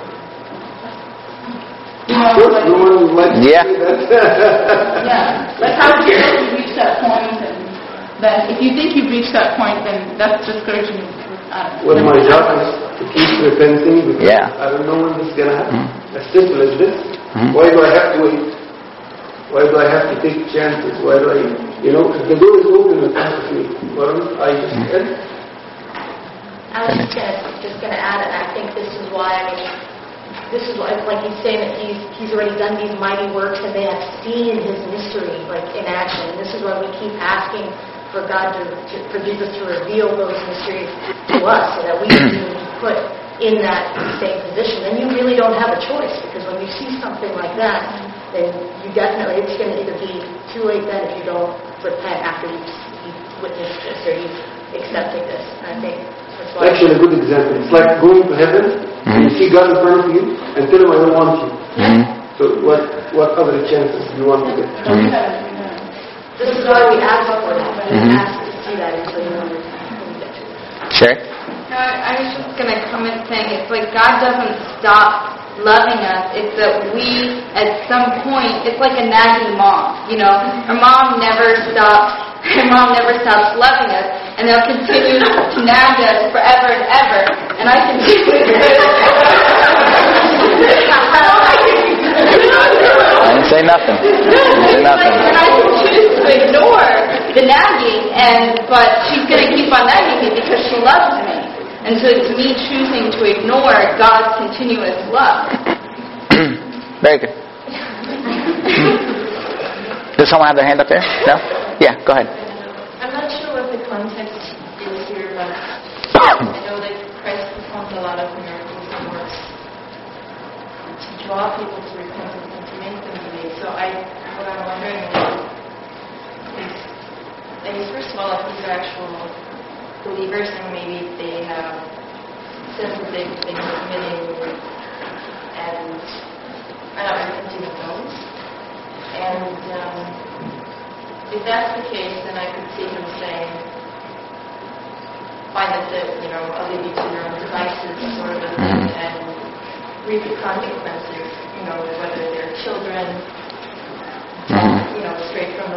you know, Of course, like, no one would like to Yeah. say that. yeah, like how do you reach that point? And then if you think you've reached that point, then that's discouraging. Uh, Well, my job is to keep repenting because Yeah. I don't know when this is going to happen. Mm-hmm. As simple as this. Mm-hmm. Why do I have to wait? Why do I have to take chances? Why do I, you know, if the door is open in front of me, why don't I just enter? I was just gonna, just gonna add, and I think this is why, I mean, this is why, like he's saying that he's he's already done these mighty works, and they have seen his mystery, like, in action. And this is why we keep asking for God to, to for Jesus to reveal those mysteries to us, so that we can be put in that same position. Then you really don't have a choice, because when you see something like that, then you definitely, it's going to either be too late then if you don't repent after you've, you've witnessed this or you've accepted this. And I think that's why... Actually, a good example. It's like going to heaven, mm-hmm. and you see God in front of you, and tell him, I don't want you. Mm-hmm. So what what other chances do you want to get? Mm-hmm. This is why we ask for that. We mm-hmm. ask to see that until you know when you get to it. Sure. No, I was just going to comment saying it's like God doesn't stop loving us. It's that we, at some point, it's like a nagging mom. You know, our mom never stops. Our mom never stops loving us, and they'll continue to nag us forever and ever. And I continue to. I didn't say nothing. I didn't say nothing. And I can choose to ignore the nagging, and but she's going to keep on nagging me because she loves me. And so it's me choosing to ignore God's continuous love. Very good. Does someone have their hand up there? No? Yeah, go ahead. I'm not sure what the context is here, but I know that Christ performed a lot of miracles and works to draw people to repentance and to make them believe. So I, what I'm wondering is, I mean, first of all, if these are actual believers and maybe they have sins that they've been committing and are not repenting of those. And um, if that's the case, then I could see him saying, find that, the, you know, I'll leave you to your own devices sort of a thing and reap the consequences, you know, whether they're children, Mm-hmm. you know, straight from the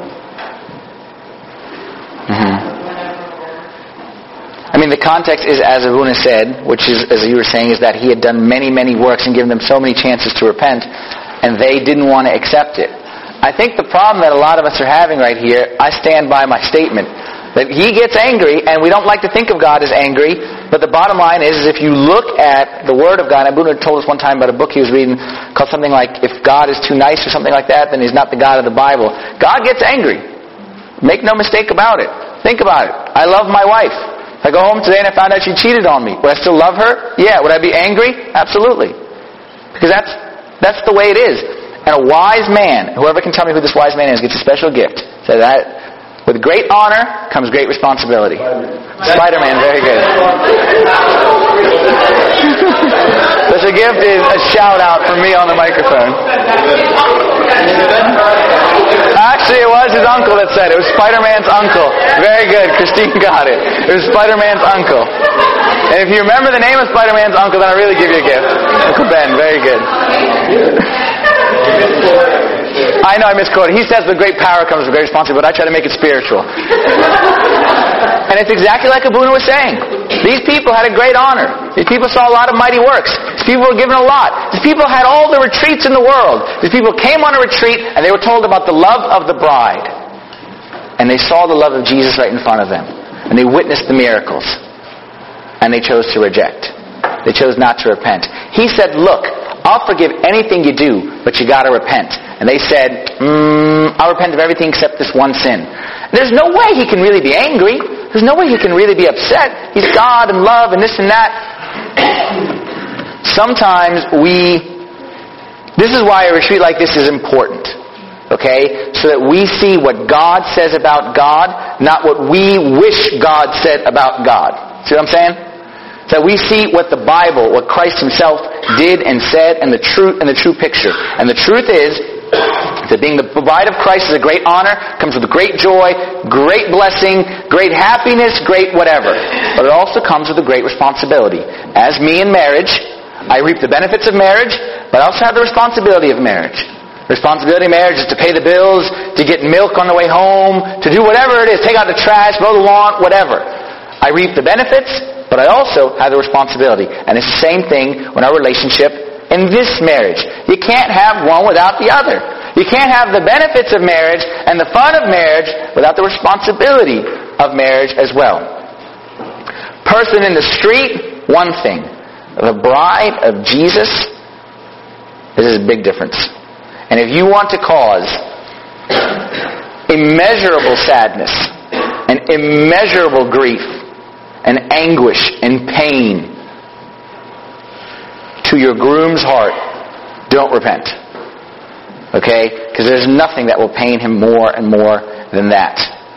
Mm-hmm. whatever. I mean, the context is, as Abuna said, which is, as you were saying, is that he had done many, many works and given them so many chances to repent, and they didn't want to accept it. I think the problem that a lot of us are having right here, I stand by my statement, that he gets angry, and we don't like to think of God as angry, but the bottom line is, is if you look at the Word of God, Abuna told us one time about a book he was reading called something like, If God is Too Nice or something like that, then he's not the God of the Bible. God gets angry. Make no mistake about it. Think about it. I love my wife. If I go home today and I found out she cheated on me, would I still love her? Yeah. Would I be angry? Absolutely. Because that's that's the way it is. And a wise man, whoever can tell me who this wise man is, gets a special gift. So that, with great honor comes great responsibility. Spider-Man, very good. Such a gift is a shout out from me on the microphone. Actually, it was his uncle that said it. It was Spider-Man's uncle. Very good. Christine got it. It was Spider-Man's uncle. And if you remember the name of Spider-Man's uncle, then I'll really give you a gift. Uncle Ben, very good. I know I misquoted. He says with great power comes with great responsibility, but I try to make it spiritual. And it's exactly like Abuna was saying. These people had a great honor. These people saw a lot of mighty works. These people were given a lot. These people had all the retreats in the world. These people came on a retreat and they were told about the love of the bride. And they saw the love of Jesus right in front of them. And they witnessed the miracles. And they chose to reject. They chose not to repent. He said, look, I'll forgive anything you do, but you got to repent. And they said, mm, I'll repent of everything except this one sin. There's no way he can really be angry. There's no way he can really be upset. He's God and love and this and that. Sometimes we... This is why a retreat like this is important. Okay? So that we see what God says about God, not what we wish God said about God. See what I'm saying? So we see what the Bible, what Christ himself did and said, and the truth and the true picture. And the truth is that being the bride of Christ is a great honor, comes with great joy, great blessing, great happiness, great whatever. But it also comes with a great responsibility. As me in marriage, I reap the benefits of marriage, but I also have the responsibility of marriage. The responsibility of marriage is to pay the bills, to get milk on the way home, to do whatever it is, take out the trash, mow the lawn, whatever. I reap the benefits, but I also have the responsibility. And it's the same thing when our relationship in this marriage. You can't have one without the other. You can't have the benefits of marriage and the fun of marriage without the responsibility of marriage as well. Person in the street, one thing. The bride of Jesus, this is a big difference. And if you want to cause immeasurable sadness and immeasurable grief and anguish and pain to your groom's heart, don't repent. Okay? Because there's nothing that will pain him more and more than that.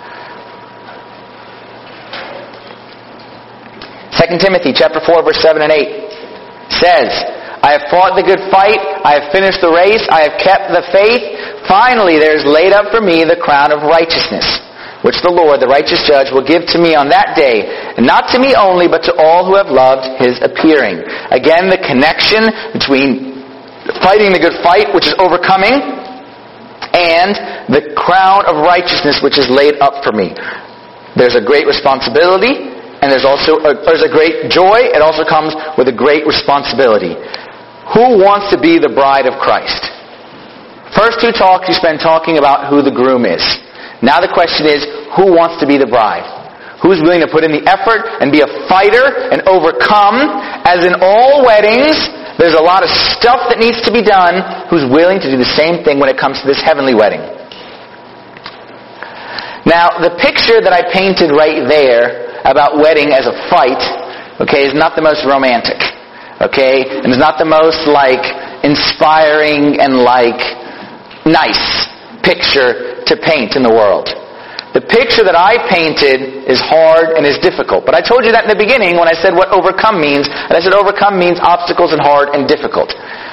Second Timothy chapter four, verse seven and eight says, I have fought the good fight, I have finished the race, I have kept the faith. Finally there is laid up for me the crown of righteousness, which the Lord, the righteous judge, will give to me on that day, and not to me only, but to all who have loved his appearing. Again, the connection between fighting the good fight, which is overcoming, and the crown of righteousness, which is laid up for me. There's a great responsibility, and there's also a, there's a great joy. It also comes with a great responsibility. Who wants to be the bride of Christ? First two talks you spend talking about who the groom is. Now the question is, who wants to be the bride? Who's willing to put in the effort and be a fighter and overcome? As in all weddings, there's a lot of stuff that needs to be done. Who's willing to do the same thing when it comes to this heavenly wedding? Now, the picture that I painted right there about wedding as a fight, okay, is not the most romantic. Okay? And it's not the most, like, inspiring and, like, nice picture to paint in the world. The picture that I painted is hard and is difficult. But I told you that in the beginning when I said what overcome means. And I said overcome means obstacles and hard and difficult.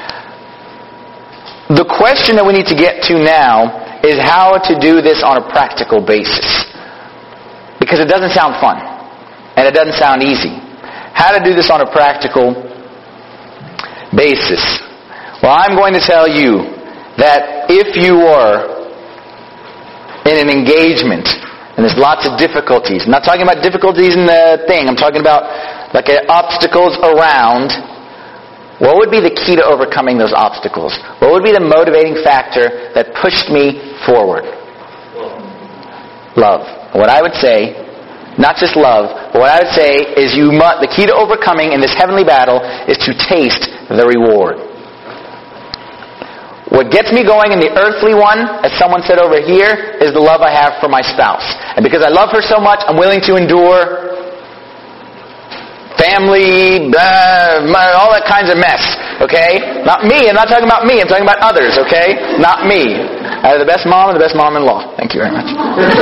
The question that we need to get to now is how to do this on a practical basis. Because it doesn't sound fun. And it doesn't sound easy. How to do this on a practical basis. Well, I'm going to tell you that if you are in an engagement, and there's lots of difficulties. I'm not talking about difficulties in the thing. I'm talking about like obstacles around. What would be the key to overcoming those obstacles? What would be the motivating factor that pushed me forward? Love. What I would say, not just love, but what I would say is you must, the key to overcoming in this heavenly battle is to taste the reward. What gets me going in the earthly one, as someone said over here, is the love I have for my spouse. And because I love her so much, I'm willing to endure family, blah, all that kinds of mess. Okay? Not me. I'm not talking about me. I'm talking about others. Okay? Not me. I have the best mom and the best mom-in-law. Thank you very much.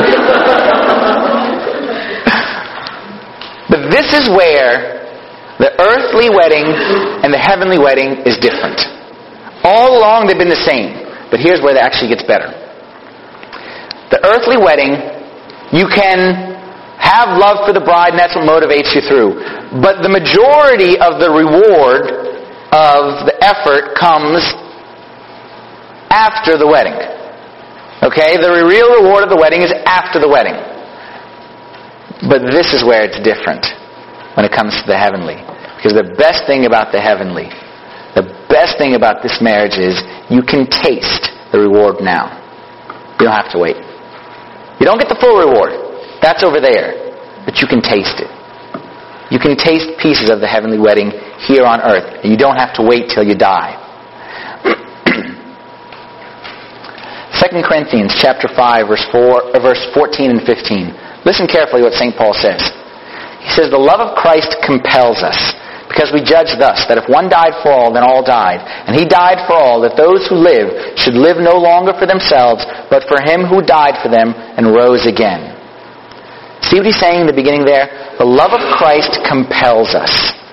But this is where the earthly wedding and the heavenly wedding is different. All along they've been the same. But here's where it actually gets better. The earthly wedding, you can have love for the bride, and that's what motivates you through. But the majority of the reward of the effort comes after the wedding. Okay? The real reward of the wedding is after the wedding. But this is where it's different when it comes to the heavenly. Because the best thing about the heavenly, the best thing about this marriage is you can taste the reward now. You don't have to wait. You don't get the full reward. That's over there. But you can taste it. You can taste pieces of the heavenly wedding here on earth. And you don't have to wait till you die. Second Corinthians chapter five, verse four, uh, verse fourteen and fifteen. Listen carefully what Saint Paul says. He says, the love of Christ compels us, because we judge thus, that if one died for all, then all died. And he died for all, that those who live should live no longer for themselves, but for him who died for them and rose again. See what he's saying in the beginning there? The love of Christ compels us.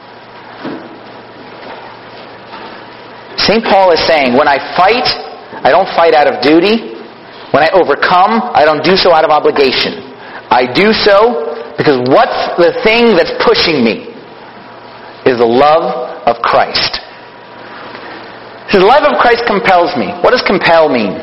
Saint Paul is saying, when I fight, I don't fight out of duty. When I overcome, I don't do so out of obligation. I do so because what's the thing that's pushing me is the love of Christ. The love of Christ compels me. What does compel mean?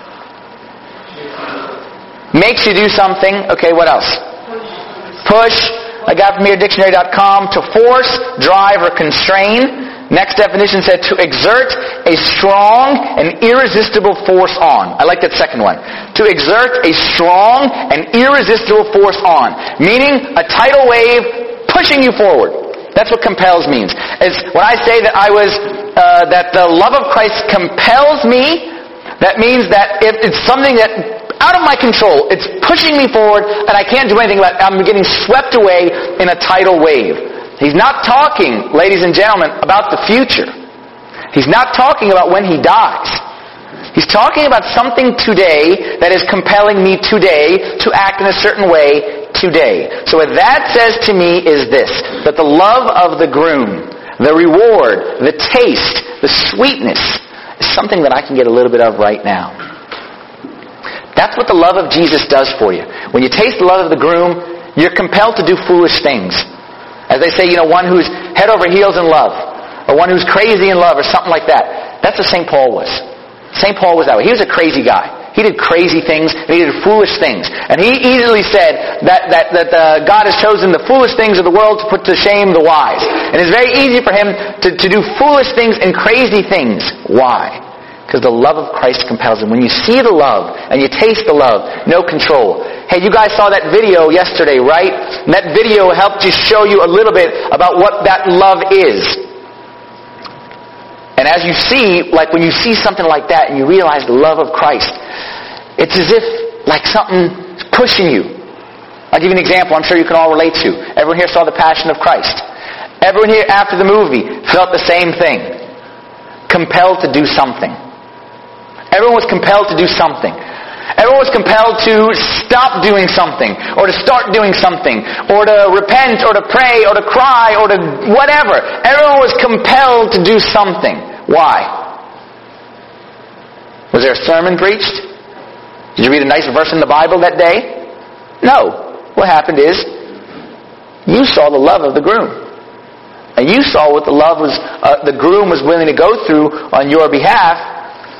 Makes you do something. Okay, what else? Push. I got from here dictionary dot com. To force, drive, or constrain. Next definition said to exert a strong and irresistible force on. I like that second one. To exert a strong and irresistible force on. Meaning a tidal wave pushing you forward. That's what compels means. It's when I say that I was, uh, that the love of Christ compels me, that means that if it's something that out of my control, it's pushing me forward and I can't do anything about it. I'm getting swept away in a tidal wave. He's not talking, ladies and gentlemen, about the future. He's not talking about when he dies. He's talking about something today that is compelling me today to act in a certain way today. So what that says to me is this, that the love of the groom, the reward, the taste, the sweetness, is something that I can get a little bit of right now. That's what the love of Jesus does for you. When you taste the love of the groom, you're compelled to do foolish things. As they say, you know, one who's head over heels in love, or one who's crazy in love, or something like that. That's what Saint Paul was. Saint Paul was that way. He was a crazy guy. He did crazy things, and he did foolish things. And he easily said that, that, that uh, God has chosen the foolish things of the world to put to shame the wise. And it's very easy for him to, to do foolish things and crazy things. Why? Because the love of Christ compels him. When you see the love, and you taste the love, no control. Hey, you guys saw that video yesterday, right? And that video helped you show you a little bit about what that love is. And as you see, like when you see something like that and you realize the love of Christ, it's as if like something pushing you. I'll give you an example I'm sure you can all relate to. Everyone here saw The Passion of Christ. Everyone here after the movie felt the same thing. Compelled to do something. Everyone was compelled to do something. Everyone was compelled to stop doing something, or to start doing something, or to repent, or to pray, or to cry, or to whatever. Everyone was compelled to do something. Why? Was there a sermon preached? Did you read a nice verse in the Bible that day? No. What happened is, you saw the love of the groom. And you saw what the love was, uh, the groom was willing to go through on your behalf.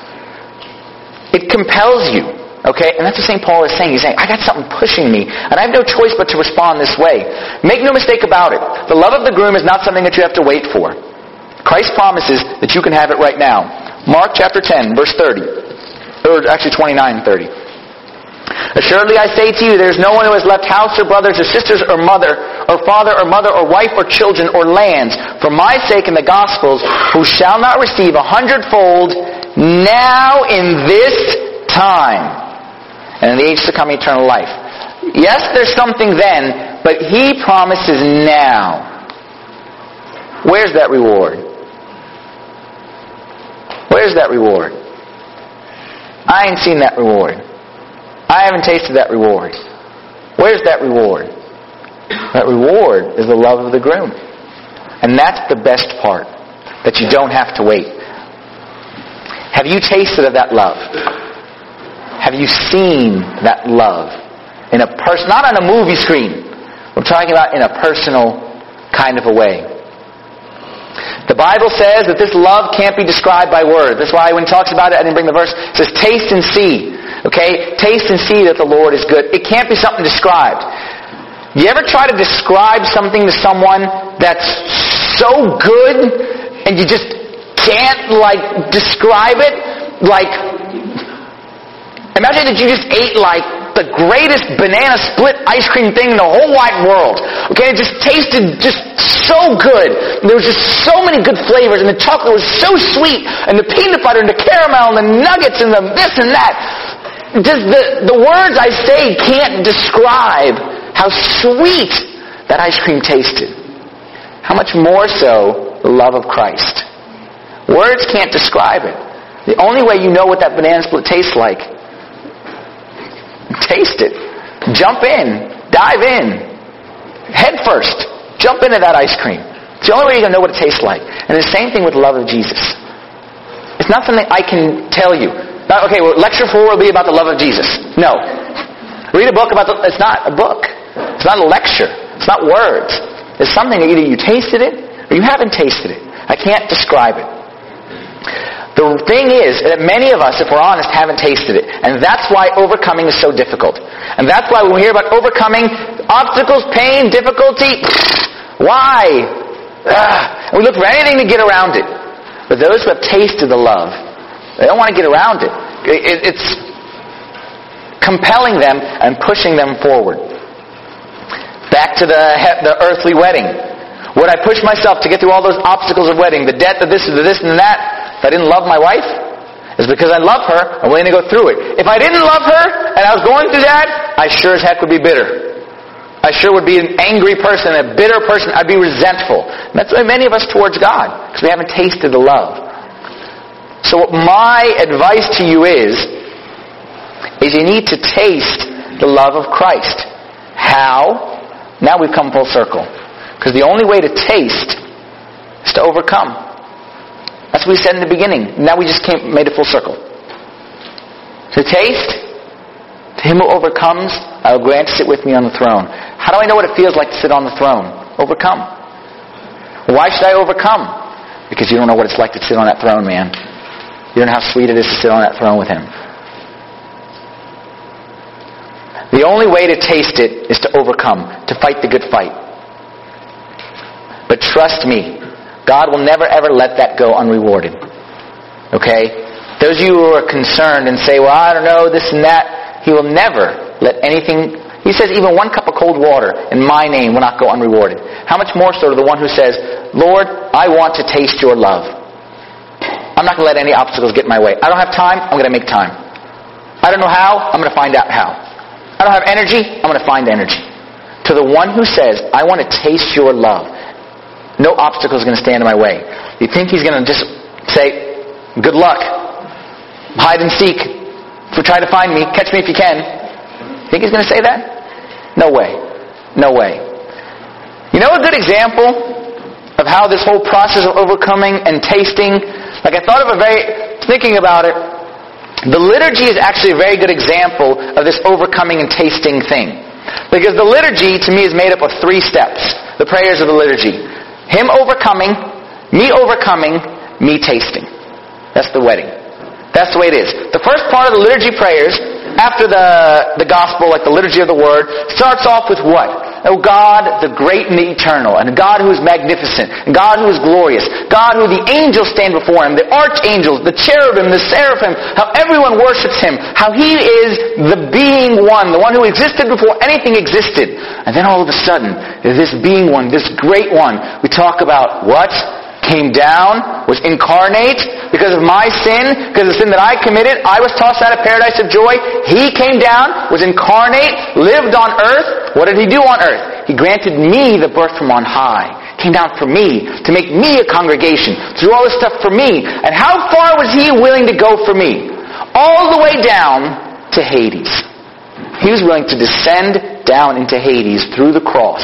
It compels you. Okay? And that's what Saint Paul is saying. He's saying, I got something pushing me, and I have no choice but to respond this way. Make no mistake about it. The love of the groom is not something that you have to wait for. Christ promises that you can have it right now. Mark chapter ten, verse thirty. Or actually twenty-nine and thirty. Assuredly I say to you, there is no one who has left house or brothers or sisters or mother or father or mother or wife or children or lands for my sake in the Gospels, who shall not receive a hundredfold now in this time, and in the age to come eternal life. Yes, there's something then, but He promises now. Where's that reward? Where's that reward? I ain't seen that reward. I haven't tasted that reward. Where's that reward? That reward is the love of the groom. And that's the best part, that you don't have to wait. Have you tasted of that love? Have you seen that love in a person, not on a movie screen? I'm talking about in a personal kind of a way. The Bible says that this love can't be described by words. That's why when it talks about it, I didn't bring the verse, it says taste and see. Okay? Taste and see that the Lord is good. It can't be something described. You ever try to describe something to someone that's so good and you just can't, like, describe it? Like, imagine that you just ate, like, the greatest banana split ice cream thing in the whole wide world. Okay, it just tasted just so good. There was just so many good flavors, and the chocolate was so sweet, and the peanut butter, and the caramel, and the nuggets, and the this and that. Just the, the words I say can't describe how sweet that ice cream tasted. How much more so the love of Christ. Words can't describe it. The only way you know what that banana split tastes like, taste it. Jump in. Dive in. Head first. Jump into that ice cream. It's the only way you're going to know what it tastes like. And the same thing with the love of Jesus. It's not something I can tell you. Not, okay, well, lecture four will be about the love of Jesus. No. Read a book about the... It's not a book. It's not a lecture. It's not words. It's something that either you tasted it or you haven't tasted it. I can't describe it. The thing is that many of us, if we're honest, haven't tasted it. And that's why overcoming is so difficult. And that's why when we hear about overcoming obstacles, pain, difficulty, why? Ugh. And we look for anything to get around it. But those who have tasted the love, they don't want to get around it. It's compelling them and pushing them forward. Back to the, the earthly wedding. Would I push myself to get through all those obstacles of wedding, the debt, the this, the this, and that? If I didn't love my wife, it's because I love her, I'm willing to go through it. If I didn't love her, and I was going through that, I sure as heck would be bitter. I sure would be an angry person, a bitter person. I'd be resentful. And that's why many of us towards God, because we haven't tasted the love. So my advice to you is, is you need to taste the love of Christ. How? Now we've come full circle. Because the only way to taste is to overcome. That's what we said in the beginning. Now we just came, made a full circle. To taste, to him who overcomes, I will grant to sit with me on the throne. How do I know what it feels like to sit on the throne? Overcome. Why should I overcome? Because you don't know what it's like to sit on that throne, man. You don't know how sweet it is to sit on that throne with him. The only way to taste it is to overcome, to fight the good fight. But trust me, God will never ever let that go unrewarded. Okay? Those of you who are concerned and say, well, I don't know, this and that, He will never let anything... He says even one cup of cold water in my name will not go unrewarded. How much more so to the one who says, Lord, I want to taste your love. I'm not going to let any obstacles get in my way. I don't have time, I'm going to make time. I don't know how, I'm going to find out how. I don't have energy, I'm going to find energy. To the one who says, I want to taste your love, no obstacle is going to stand in my way. You think he's going to just say, good luck, hide and seek, for try to find me, catch me if you can. Think he's going to say that? No way. No way. You know a good example of how this whole process of overcoming and tasting, like I thought of a very, thinking about it, the liturgy is actually a very good example of this overcoming and tasting thing. Because the liturgy, to me, is made up of three steps. The prayers of the liturgy. Him overcoming, me overcoming, me tasting. That's the wedding. That's the way it is. The first part of the liturgy prayers, after the, the gospel, like the liturgy of the word, starts off with what? Oh God, the great and the eternal, and God who is magnificent, and God who is glorious, God who the angels stand before Him, the archangels, the cherubim, the seraphim, how everyone worships Him, how He is the being one, the one who existed before anything existed. And then all of a sudden, this being one, this great one, we talk about what? came down, was incarnate because of my sin, because of the sin that I committed. I was tossed out of paradise of joy. He came down, was incarnate, lived on earth. What did he do on earth? He granted me the birth from on high. Came down for me, to make me a congregation, to do all this stuff for me. And how far was he willing to go for me? All the way down to Hades. He was willing to descend down into Hades through the cross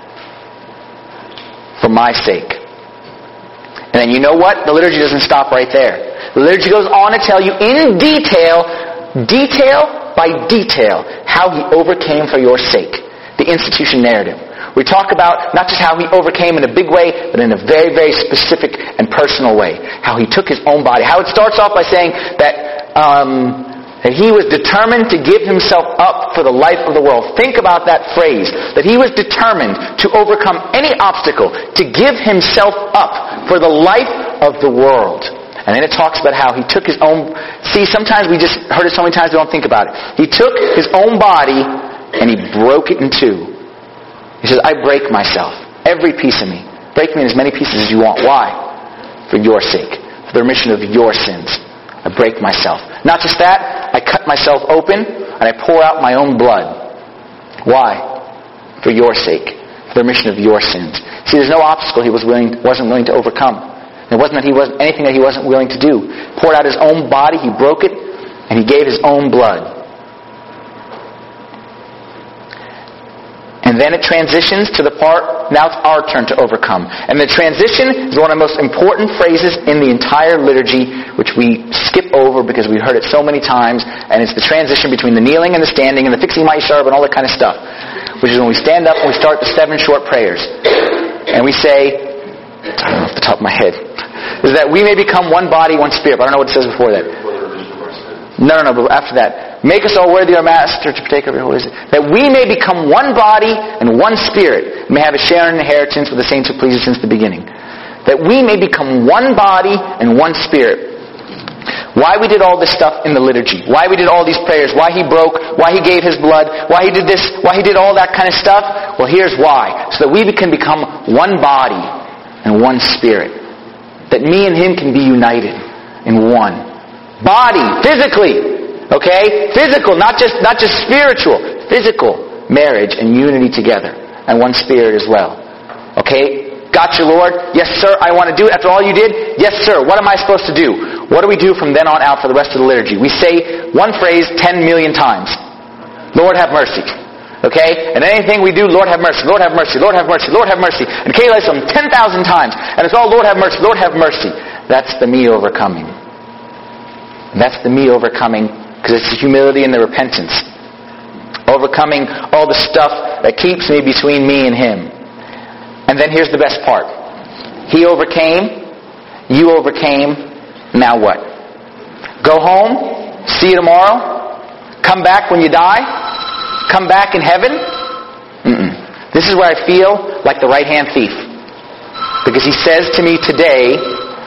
for my sake. And then you know what? The liturgy doesn't stop right there. The liturgy goes on to tell you in detail, detail by detail, how he overcame for your sake. The institution narrative. We talk about not just how he overcame in a big way, but in a very, very specific and personal way. How he took his own body. How it starts off by saying that um, that he was determined to give himself up for the life of the world. Think about that phrase. That he was determined to overcome any obstacle, to give himself up for the life of the world. And then it talks about how he took his own... See, sometimes we just heard it so many times we don't think about it. He took his own body and he broke it in two. He says, I break myself. Every piece of me. Break me in as many pieces as you want. Why? For your sake. For the remission of your sins. I break myself. Not just that, I cut myself open and I pour out my own blood. Why? For your sake. For the remission of your sins. See, there's no obstacle he was willing, wasn't willing to overcome. It wasn't that he wasn't anything that he wasn't willing to do. He poured out his own body, he broke it, and he gave his own blood. And then it transitions to the part, now it's our turn to overcome. And the transition is one of the most important phrases in the entire liturgy, which we skip over because we've heard it so many times, and it's the transition between the kneeling and the standing and the fixing my sharp and all that kind of stuff. Which is when we stand up and we start the seven short prayers. And we say, off the top of my head, is that we may become one body, one spirit. But I don't know what it says before that. No, no, no, but after that. Make us all worthy, our Master, to partake of your holy. That we may become one body and one spirit, and may have a share in inheritance with the saints who please us since the beginning. That we may become one body and one spirit. Why we did all this stuff in the liturgy. Why we did all these prayers. Why he broke. Why he gave his blood. Why he did this. Why he did all that kind of stuff. Well, here's why. So that we can become one body and one spirit. That me and him can be united in one. Body, physically, okay? Physical, not just not just spiritual. Physical marriage and unity together, and one spirit as well. Okay? Got you, Lord? Yes, sir. I want to do it. After all you did? Yes, sir. What am I supposed to do? What do we do from then on out for the rest of the liturgy? We say one phrase ten million times. Lord, have mercy. Okay? And anything we do, Lord, have mercy. Lord, have mercy. Lord, have mercy. Lord, have mercy. And Kayla says them ten thousand times. And it's all Lord, have mercy. Lord, have mercy. That's the me overcoming. That's the me overcoming, because it's the humility and the repentance. Overcoming all the stuff that keeps me between me and him. And then here's the best part. He overcame, you overcame, now what? Go home, see you tomorrow, come back when you die, come back in heaven? Mm-mm. This is where I feel like the right-hand thief. Because he says to me today,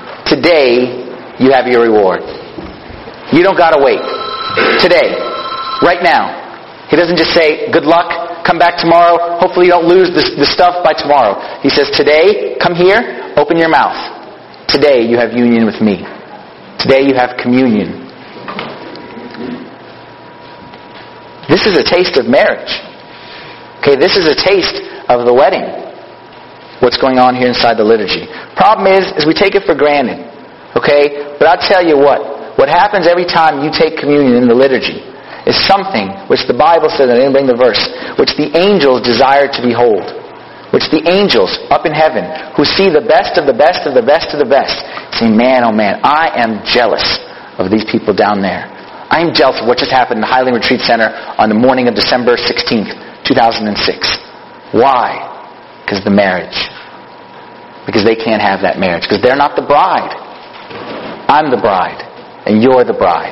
today you have your reward. You don't got to wait. Today. Right now. He doesn't just say, good luck, come back tomorrow, hopefully you don't lose the, the stuff by tomorrow. He says, today, come here, open your mouth. Today you have union with me. Today you have communion. This is a taste of marriage. Okay, this is a taste of the wedding. What's going on here inside the liturgy. Problem is, is we take it for granted. Okay? But I'll tell you what. What happens every time you take communion in the liturgy is something which the Bible says, and I didn't bring the verse, which the angels desire to behold. Which the angels up in heaven, who see the best of the best of the best of the best, say, man, oh man, I am jealous of these people down there. I am jealous of what just happened in the Highland Retreat Center on the morning of December sixteenth, two thousand six. Why? Because the marriage. Because they can't have that marriage. Because they're not the bride. I'm the bride. And you're the bride.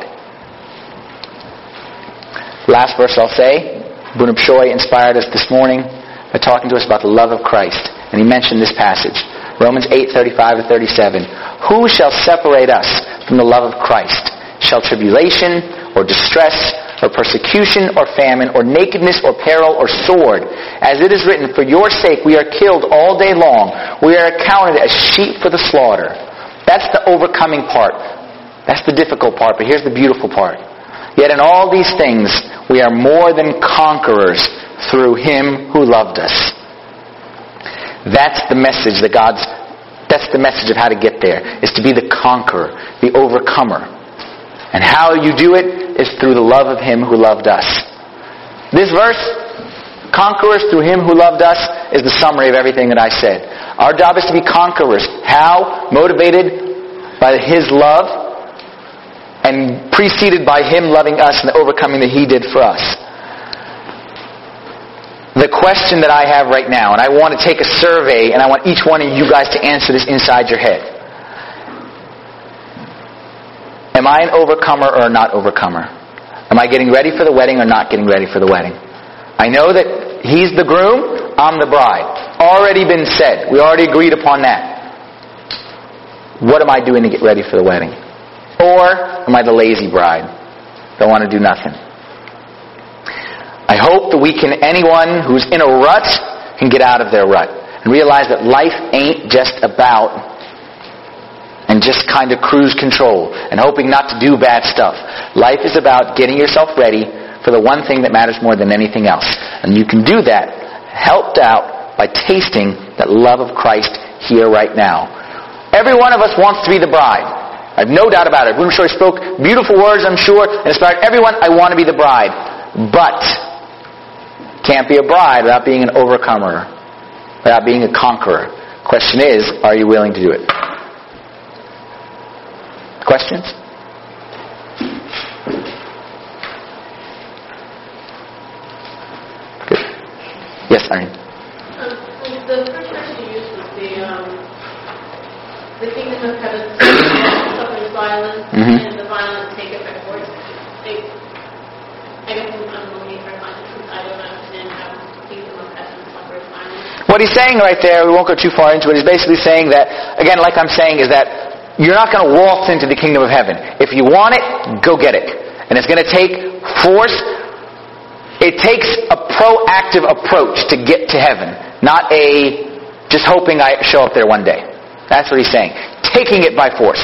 Last verse I'll say. Bunab Choi inspired us this morning by talking to us about the love of Christ. And he mentioned this passage. Romans eight, thirty-five to thirty-seven. Who shall separate us from the love of Christ? Shall tribulation, or distress, or persecution, or famine, or nakedness, or peril, or sword. As it is written, for your sake we are killed all day long. We are accounted as sheep for the slaughter. That's the overcoming part. That's the difficult part, but here's the beautiful part. Yet in all these things we are more than conquerors through Him who loved us. That's the message that God's, that's the message of how to get there, is to be the conqueror, the overcomer. And how you do it is through the love of Him who loved us. This verse, conquerors through Him who loved us, is the summary of everything that I said. Our job is to be conquerors. How? Motivated by His love and preceded by Him loving us and the overcoming that He did for us. The question that I have right now, and I want to take a survey, and I want each one of you guys to answer this inside your head. Am I an overcomer or not overcomer? Am I getting ready for the wedding or not getting ready for the wedding? I know that He's the groom, I'm the bride. Already been said. We already agreed upon that. What am I doing to get ready for the wedding? Or am I the lazy bride? Don't want to do nothing. I hope that we can, anyone who's in a rut can get out of their rut and realize that life ain't just about and just kind of cruise control and hoping not to do bad stuff. Life is about getting yourself ready for the one thing that matters more than anything else. And you can do that helped out by tasting that love of Christ here right now. Every one of us wants to be the bride. I have no doubt about it. William Shorey spoke beautiful words, I'm sure, and inspired everyone. I want to be the bride. But can't be a bride without being an overcomer, without being a conqueror. Question is, are you willing to do it? Questions? Good. Yes, Irene. Um, the first verse you used was the um, the kingdom of heaven suffers violence, Mm-hmm. and the violence take it by force. They, I guess I'm unbeliever conscious. I don't understand how the kingdom of heaven suffers violence. What he's saying right there, we won't go too far into it, he's basically saying that, again, like I'm saying, is that you're not going to waltz into the kingdom of heaven. If you want it, go get it. And it's going to take force. It takes a proactive approach to get to heaven, not a just hoping I show up there one day. That's what he's saying. Taking it by force.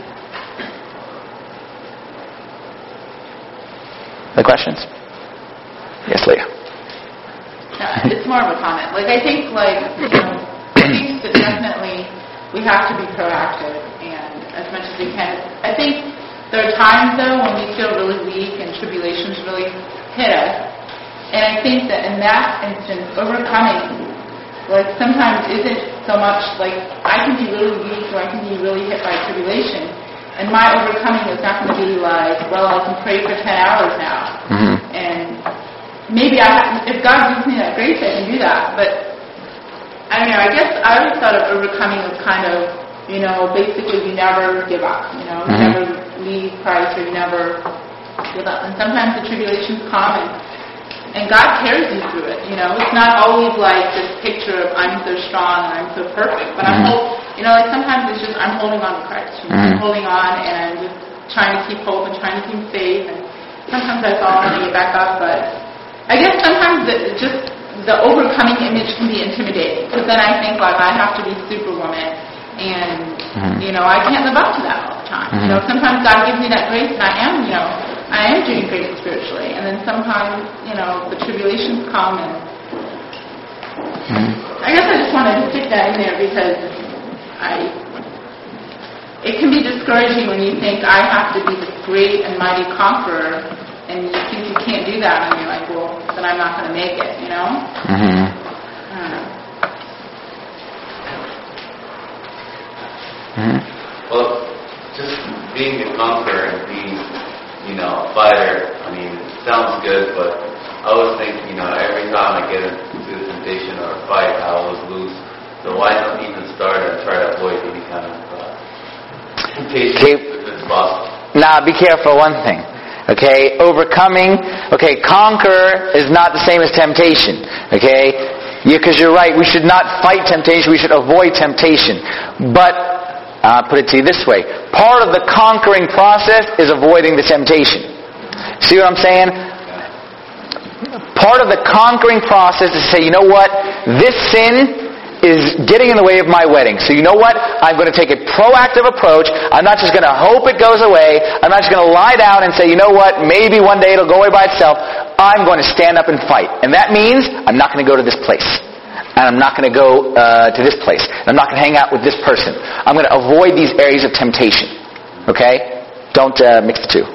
The questions? Yes, Leah. Yeah, it's more of a comment. Like, I think, like, you know, I think that definitely we have to be proactive and as much as we can. I think there are times, though, when we feel really weak and tribulations really hit us. And I think that in that instance, overcoming, like, sometimes isn't so much, like, I can be really weak or I can be really hit by tribulation. And my overcoming is not going to be like, well, I can pray for ten hours now. Mm-hmm. And maybe I, if God gives me that grace, I can do that. But I don't know, I guess I always thought of overcoming as kind of, you know, basically you never give up, you know, you Mm-hmm. never leave Christ or you never give up. And sometimes the tribulations come and, and God carries you through it, you know. It's not always like this picture of I'm so strong and I'm so perfect, but Mm-hmm. I'm hold, you know, like sometimes it's just I'm holding on to Christ, you know, Mm-hmm. I'm holding on and I'm just trying to keep hope and trying to keep faith, and sometimes I fall and I get back up, but I guess sometimes the, just the overcoming image can be intimidating, because then I think like I have to be superwoman, and Mm-hmm. you know I can't live up to that all the time. Mm-hmm. You know, sometimes God gives me that grace, and I am, you know, I am doing great spiritually, and then sometimes, you know, the tribulations come, and Mm-hmm. I guess I just wanted to stick that in there because I. It can be discouraging when you think I have to be this great and mighty conqueror, and you think you can't do that, and you're like, well, then I'm not going to make it, you know? Mm-hmm. I don't know. Mm-hmm. Well, just being a conqueror and being, you know, a fighter, I mean, it sounds good, but I always think, you know, every time I get into a temptation or a fight, I always lose. So why not even start and try to avoid any kind of uh, temptation Okay. if it's possible? Now, be careful one thing. Okay, overcoming, okay, conquer is not the same as temptation. Okay, because you're right, we should not fight temptation, we should avoid temptation. But, uh, put it to you this way, part of the conquering process is avoiding the temptation. See what I'm saying? Part of the conquering process is to say, you know what? This sin is getting in the way of my wedding. So you know what? I'm going to take a proactive approach. I'm not just going to hope it goes away. I'm not just going to lie down and say, you know what? Maybe one day it'll go away by itself. I'm going to stand up and fight. And that means I'm not going to go to this place. And I'm not going to go uh, to this place. And I'm not going to hang out with this person. I'm going to avoid these areas of temptation. Okay? Don't uh, mix the two.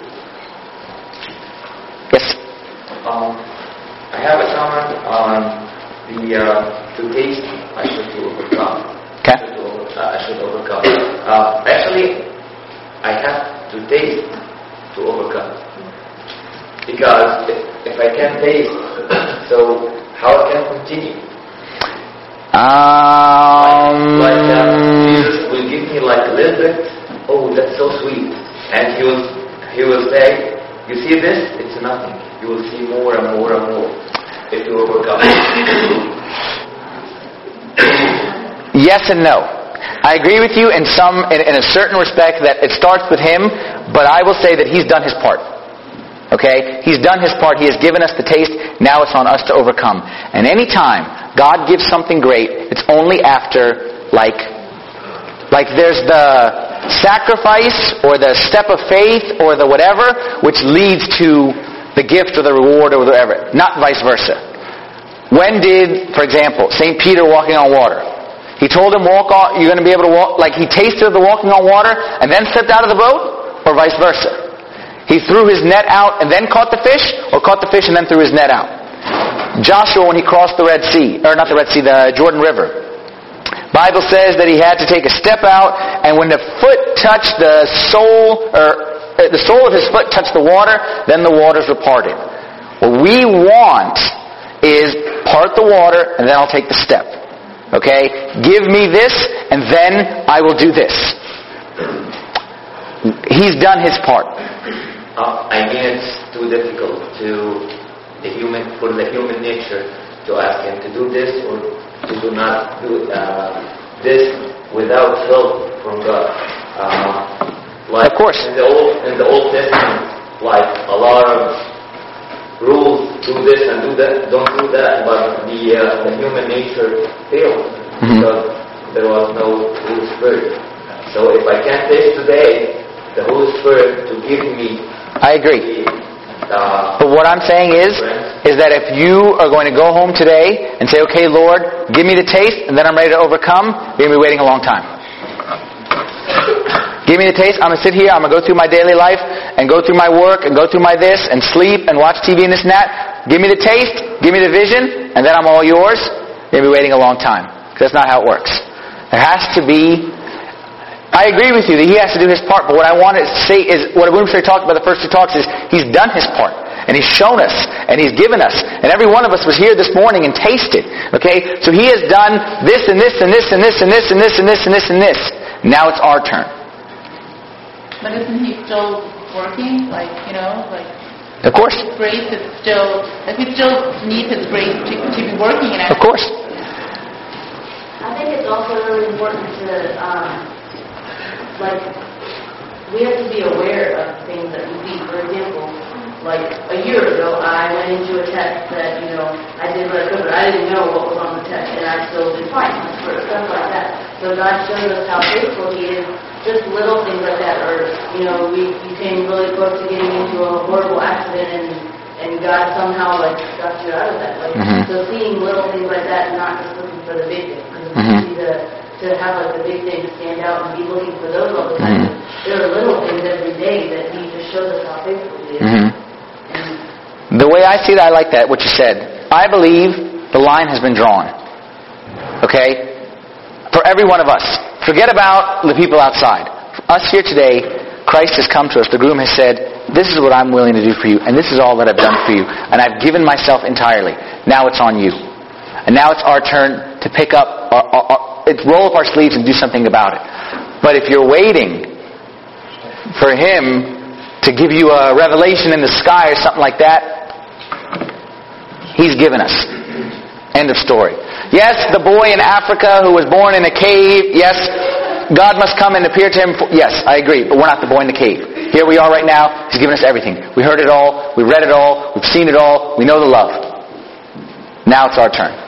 Yes? Um, I have a comment on the uh, to taste I should to overcome. Okay. I should, over, uh, I should overcome. Uh, actually, I have to taste to overcome. Because if, if I can't taste, so how I can continue? Um, like like uh, Jesus will give me like a little bit. Oh, that's so sweet, and he will he will say, you see this? It's nothing. You will see more and more and more if you overcome. Yes and no. I agree with you in some, in, in a certain respect that it starts with him, but I will say that he's done his part. Okay? He's done his part. He has given us the taste. Now it's on us to overcome. And any time God gives something great, it's only after, like, like there's the sacrifice or the step of faith or the whatever, which leads to the gift or the reward or whatever. Not vice versa. When did, for example, Saint Peter walking on water? He told him, walk on, you're going to be able to walk, like he tasted the walking on water and then stepped out of the boat, or vice versa? He threw his net out and then caught the fish, or caught the fish and then threw his net out? Joshua, when he crossed the Red Sea, or not the Red Sea, the Jordan River, Bible says that he had to take a step out, and when the foot touched the sole, or the sole of his foot touched the water, then the waters were parted. What we want is part the water, and then I'll take the step. Okay? Give me this, and then I will do this. He's done his part. Uh, I mean, it's too difficult to the human for the human nature to ask him to do this or to do not do uh, this without help from God. Uh, like of course. In the old in the Old Testament, like a lot of rules: do this and do that, don't do that. But the uh, the human nature failed mm-hmm. because there was no Holy Spirit. So if I can't taste today the Holy Spirit to give me, I agree. The, uh, but what I'm saying is, is that if you are going to go home today and say, okay, Lord, give me the taste, and then I'm ready to overcome, you're going to be waiting a long time. Give me the taste, I'm going to sit here, I'm going to go through my daily life, and go through my work, and go through my this, and sleep, and watch T V and this and that. Give me the taste, give me the vision, and then I'm all yours. You're going to be waiting a long time. Because that's not how it works. There has to be... I agree with you that he has to do his part, but what I want to say is, what Abunshri talked about the first two talks is, he's done his part, and he's shown us, and he's given us, and every one of us was here this morning and tasted, okay? So he has done this and this and this and this and this and this and this and this and this. Now it's our turn. But isn't he still working? Like, you know, like... Of course. His grace is still, like we still need his grace to, to be working in it. Of course. I think it's also really important to, um, like, we have to be aware of things that we see. For example, like a year ago, I went into a test that, you know, I did what I could, but I didn't know what was on the test, and I still did fine, for stuff like that. So God shows us how faithful He is. Just little things like that, or, you know, we you came really close to getting into a horrible accident, and and God somehow, like, got you out of that. Like, mm-hmm. So seeing little things like that, and not just looking for the big things. Because mm-hmm. we see the to have like the big things stand out and be looking for those all the time. Mm-hmm. There are little things every day that He just shows us how faithful He is. Mm-hmm. The way I see it, I like that, what you said. I believe the line has been drawn. Okay? For every one of us. Forget about the people outside. For us here today, Christ has come to us. The groom has said, this is what I'm willing to do for you, and this is all that I've done for you. And I've given myself entirely. Now it's on you. And now it's our turn to pick up our, our, our It's roll up our sleeves and do something about it. But if you're waiting for Him to give you a revelation in the sky or something like that, He's given us. End of story. Yes, the boy in Africa who was born in a cave, yes, God must come and appear to him. For, yes, I agree, but we're not the boy in the cave. Here we are right now. He's given us everything. We heard it all. We read it all. We've seen it all. We know the love. Now it's our turn.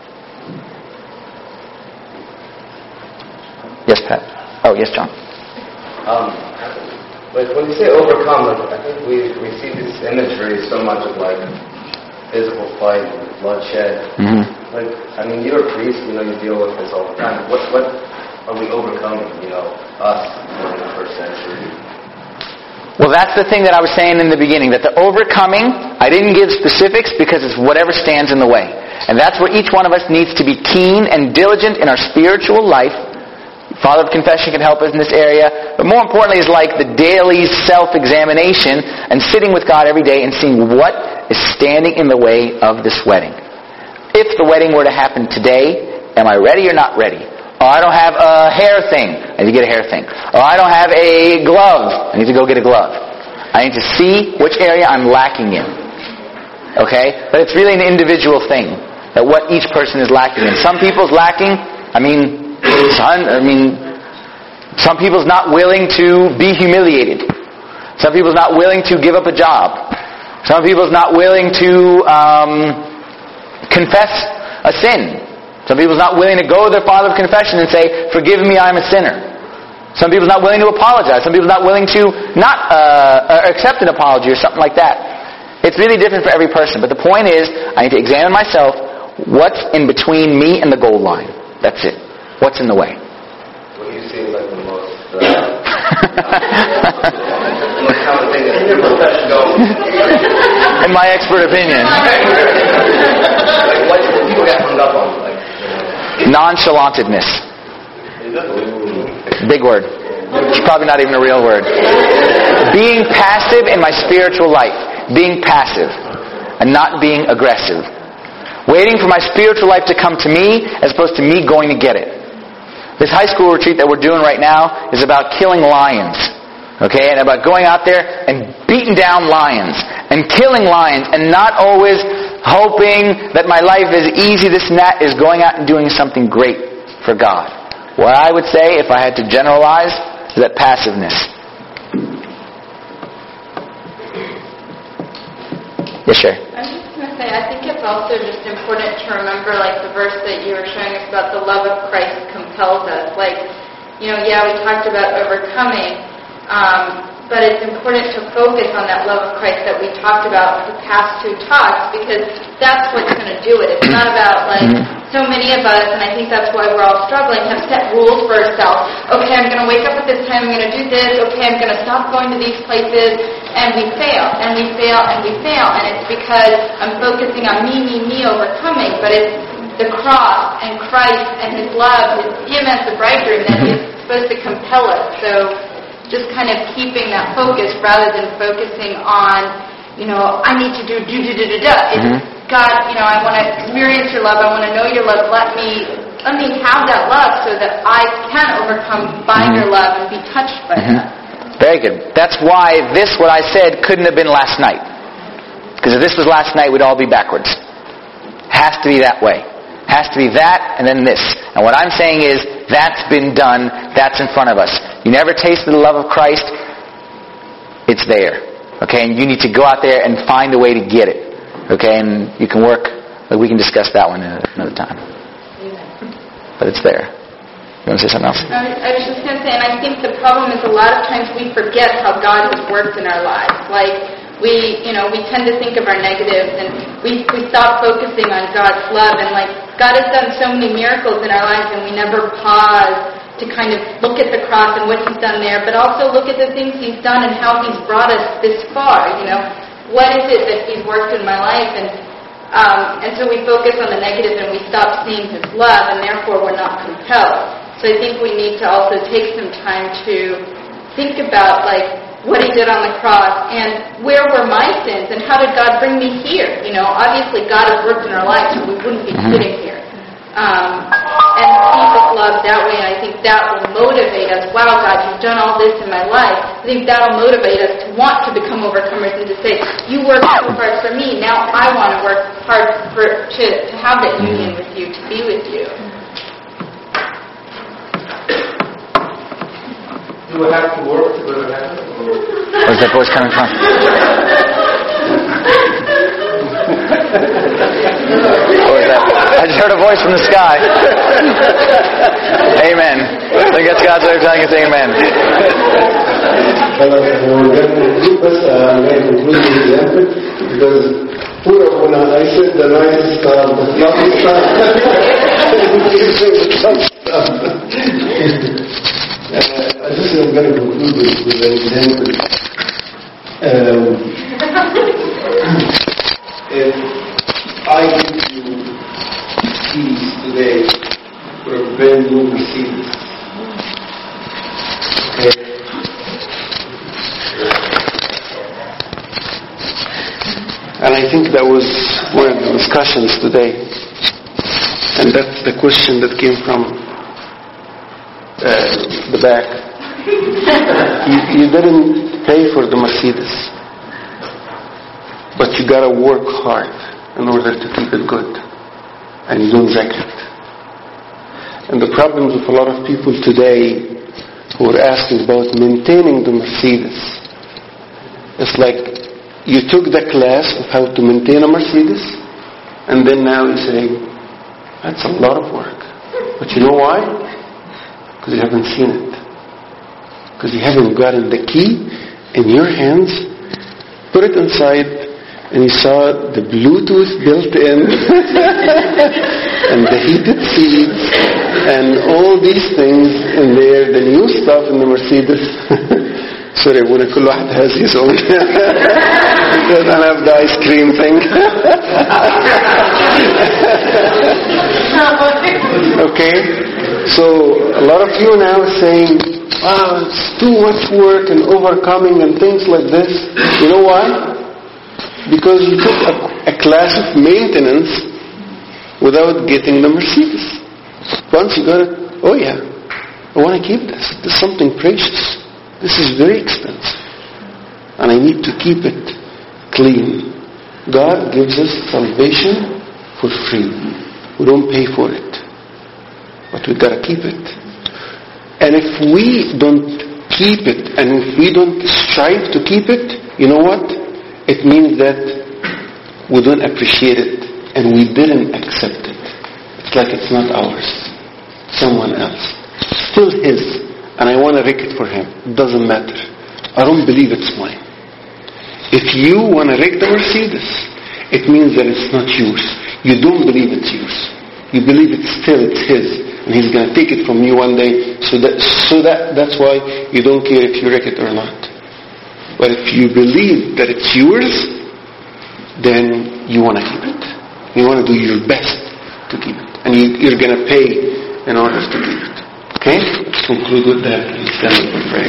Yes, Pat. Oh, yes, John. Um, like when you say overcome, like I think we we see this imagery so much of like physical fight, bloodshed. Mm-hmm. Like I mean, you're a priest, you know, you deal with this all the time. What what are we overcoming? You know, us in the first century. Well, that's the thing that I was saying in the beginning, that the overcoming, I didn't give specifics because it's whatever stands in the way. And that's where each one of us needs to be keen and diligent in our spiritual life. Father of Confession can help us in this area. But more importantly is like the daily self-examination and sitting with God every day and seeing what is standing in the way of this wedding. If the wedding were to happen today, am I ready or not ready? Oh, I don't have a hair thing. I need to get a hair thing. Oh, I don't have a glove. I need to go get a glove. I need to see which area I'm lacking in. Okay? But it's really an individual thing. That what each person is lacking in. Some people's lacking, I mean, son, I mean, some people's not willing to be humiliated. Some people's not willing to give up a job. Some people's not willing to um, confess a sin. Some people's not willing to go to their Father of Confession and say, forgive me, I'm a sinner. Some people's not willing to apologize. Some people's not willing to not uh, accept an apology or something like that. It's really different for every person. But the point is, I need to examine myself. What's in between me and the goal line? That's it. What's in the way? What do you see like the most uh, most common thing in your profession going? In my expert opinion. Like what people get hung up on? Like, Nonchalantedness. Big word. It's probably not even a real word. Being passive in my spiritual life. Being passive. And not being aggressive. Waiting for my spiritual life to come to me as opposed to me going to get it. This high school retreat that we're doing right now is about killing lions. Okay? And about going out there and beating down lions. And killing lions. And not always hoping that my life is easy, this and that, is going out and doing something great for God. What I would say, if I had to generalize, is that passiveness. Yes, sure. I was just going to say, I think it's also just important to remember, like, the verse that you were showing us about the love of Christ compels us. Like, you know, yeah, we talked about overcoming, um, but it's important to focus on that love of Christ that we talked about the past two talks, because that's what's going to do it. It's not about, like, so many of us, and I think that's why we're all struggling, have set rules for ourselves. Okay, I'm going to wake up at this time, I'm going to do this, okay, I'm going to stop going to these places, and we fail, and we fail, and we fail, and it's because I'm focusing on me, me, me overcoming, but it's the cross, and Christ, and His love, His, Him as the bridegroom that is supposed to compel us. So, just kind of keeping that focus rather than focusing on, you know, I need to do do do do do do. It's God, you know, I want to experience your love. I want to know your love. Let me let me have that love so that I can overcome by mm-hmm. your love and be touched by mm-hmm. that. Very good. That's why this, what I said, couldn't have been last night. Because if this was last night, we'd all be backwards. Has to be that way. Has to be that and then this. And what I'm saying is, that's been done. That's in front of us. You never tasted the love of Christ. It's there. Okay? And you need to go out there and find a way to get it. Okay? And you can work. We can discuss that one another time. But it's there. You want to say something else? I was, I was just going to say, and I think the problem is a lot of times we forget how God has worked in our lives. Like, we, you know, we tend to think of our negatives, and we, we stop focusing on God's love. And, like, God has done so many miracles in our lives, and we never pause to kind of look at the cross and what He's done there, but also look at the things He's done and how He's brought us this far. You know, what is it that He's worked in my life? And um, and so we focus on the negative and we stop seeing His love, and therefore we're not compelled. So I think we need to also take some time to think about, like, what He did on the cross and where were my sins and how did God bring me here? You know, obviously God has worked in our lives, or we wouldn't be sitting here. Um, and see His love that way, and I think that will motivate us. Wow, God, You've done all this in my life. I think that will motivate us to want to become overcomers and to say, You worked so hard for me, now I want to work hard for, to, to have that union with You, to be with You. Do I have to work to go to heaven? Where's that voice coming from? What was that? I just heard a voice from the sky. Amen. I think that's God's way of telling us amen. Well, we're going to conclude this. Uh, I'm going to conclude with the effort because Pura Puna, I said the nicest stuff, the fluffy stuff. You say the tough stuff. uh, I just am going to conclude with, with an example. Um, if I give you keys today for a brand new Mercedes, okay? And I think that was one of the discussions today. And that's the question that came from uh, the back. You, you didn't pay for the Mercedes, but you gotta work hard in order to keep it good. And you don't wreck it. And the problems with a lot of people today who are asking about maintaining the Mercedes, it's like you took the class of how to maintain a Mercedes, and then now you say, that's a lot of work. But you know why? Because you haven't seen it. Because you haven't gotten the key in your hands, put it inside, and you saw the Bluetooth built in, and the heated seats, and all these things in there, the new stuff in the Mercedes. Sorry, when كل واحد has his own. Doesn't have the ice cream thing. Okay? So, a lot of you now are saying, wow, it's too much work and overcoming and things like this. You know why? Because you took a, a class of maintenance without getting the Mercedes. Once you got it, oh yeah, I want to keep this. This is something precious. This is very expensive. And I need to keep it clean. God gives us salvation for free. We don't pay for it. But we got to keep it. And if we don't keep it, and if we don't strive to keep it, you know what? It means that we don't appreciate it and we didn't accept it. It's like it's not ours. Someone else. Still his. And I want to wreck it for him. It doesn't matter. I don't believe it's mine. If you want to wreck the Mercedes, it means that it's not yours. You don't believe it's yours. You believe it's still it's his. And he's going to take it from you one day. So that so that that's why you don't care if you wreck it or not. But if you believe that it's yours, then you want to keep it. You want to do your best to keep it. And you, you're going to pay in order to keep it. Okay? Let's conclude with that and stand up for prayer.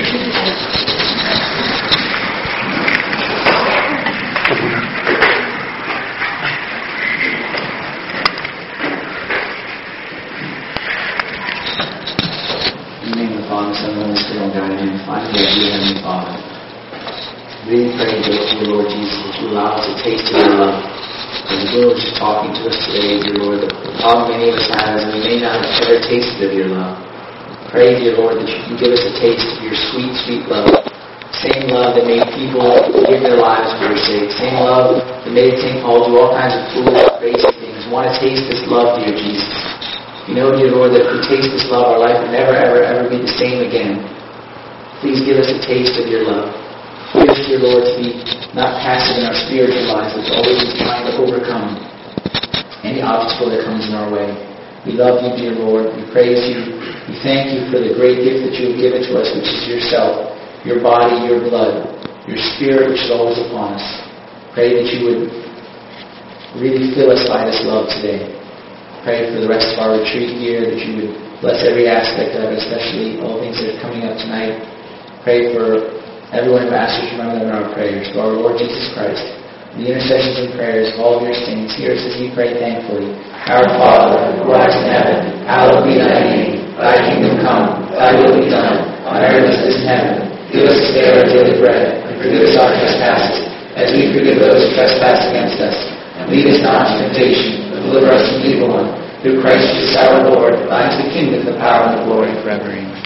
In the name of the Father, Son, and Holy Spirit, God, and finally, dear Heavenly Father, we pray that you, Lord Jesus, that you allow us to taste of your love. And you were just talking to us today, dear Lord, the problem many of us have is we may not have ever tasted of your love. Pray, dear Lord, that you can give us a taste of your sweet, sweet love. Same love that made people give their lives for your sake. Same love that made Saint Paul do all kinds of foolish, crazy things. We want to taste this love, dear Jesus. You know, dear Lord, that if we taste this love, our life will never, ever, ever be the same again. Please give us a taste of your love. Give us, dear Lord, to be not passive in our spiritual lives, but to always be trying to overcome any obstacle that comes in our way. We love you, dear Lord. We praise you. We thank you for the great gift that you have given to us, which is yourself, your body, your blood, your spirit, which is always upon us. Pray that you would really fill us by this love today. Pray for the rest of our retreat here, that you would bless every aspect of it, especially all things that are coming up tonight. Pray for everyone who asks you to remember them in our prayers. To our Lord Jesus Christ, the intercessions and prayers of all of your saints, hear us as we pray thankfully. Our Father, who art in heaven, hallowed be thy name. Thy kingdom come, thy will be done, on earth as it is in heaven. Give us today our daily bread, and forgive us our trespasses, as we forgive those who trespass against us. And lead us not into temptation, but deliver us from the evil one. Through Christ Jesus our Lord, thine is the kingdom, the power, and the glory forever. Amen.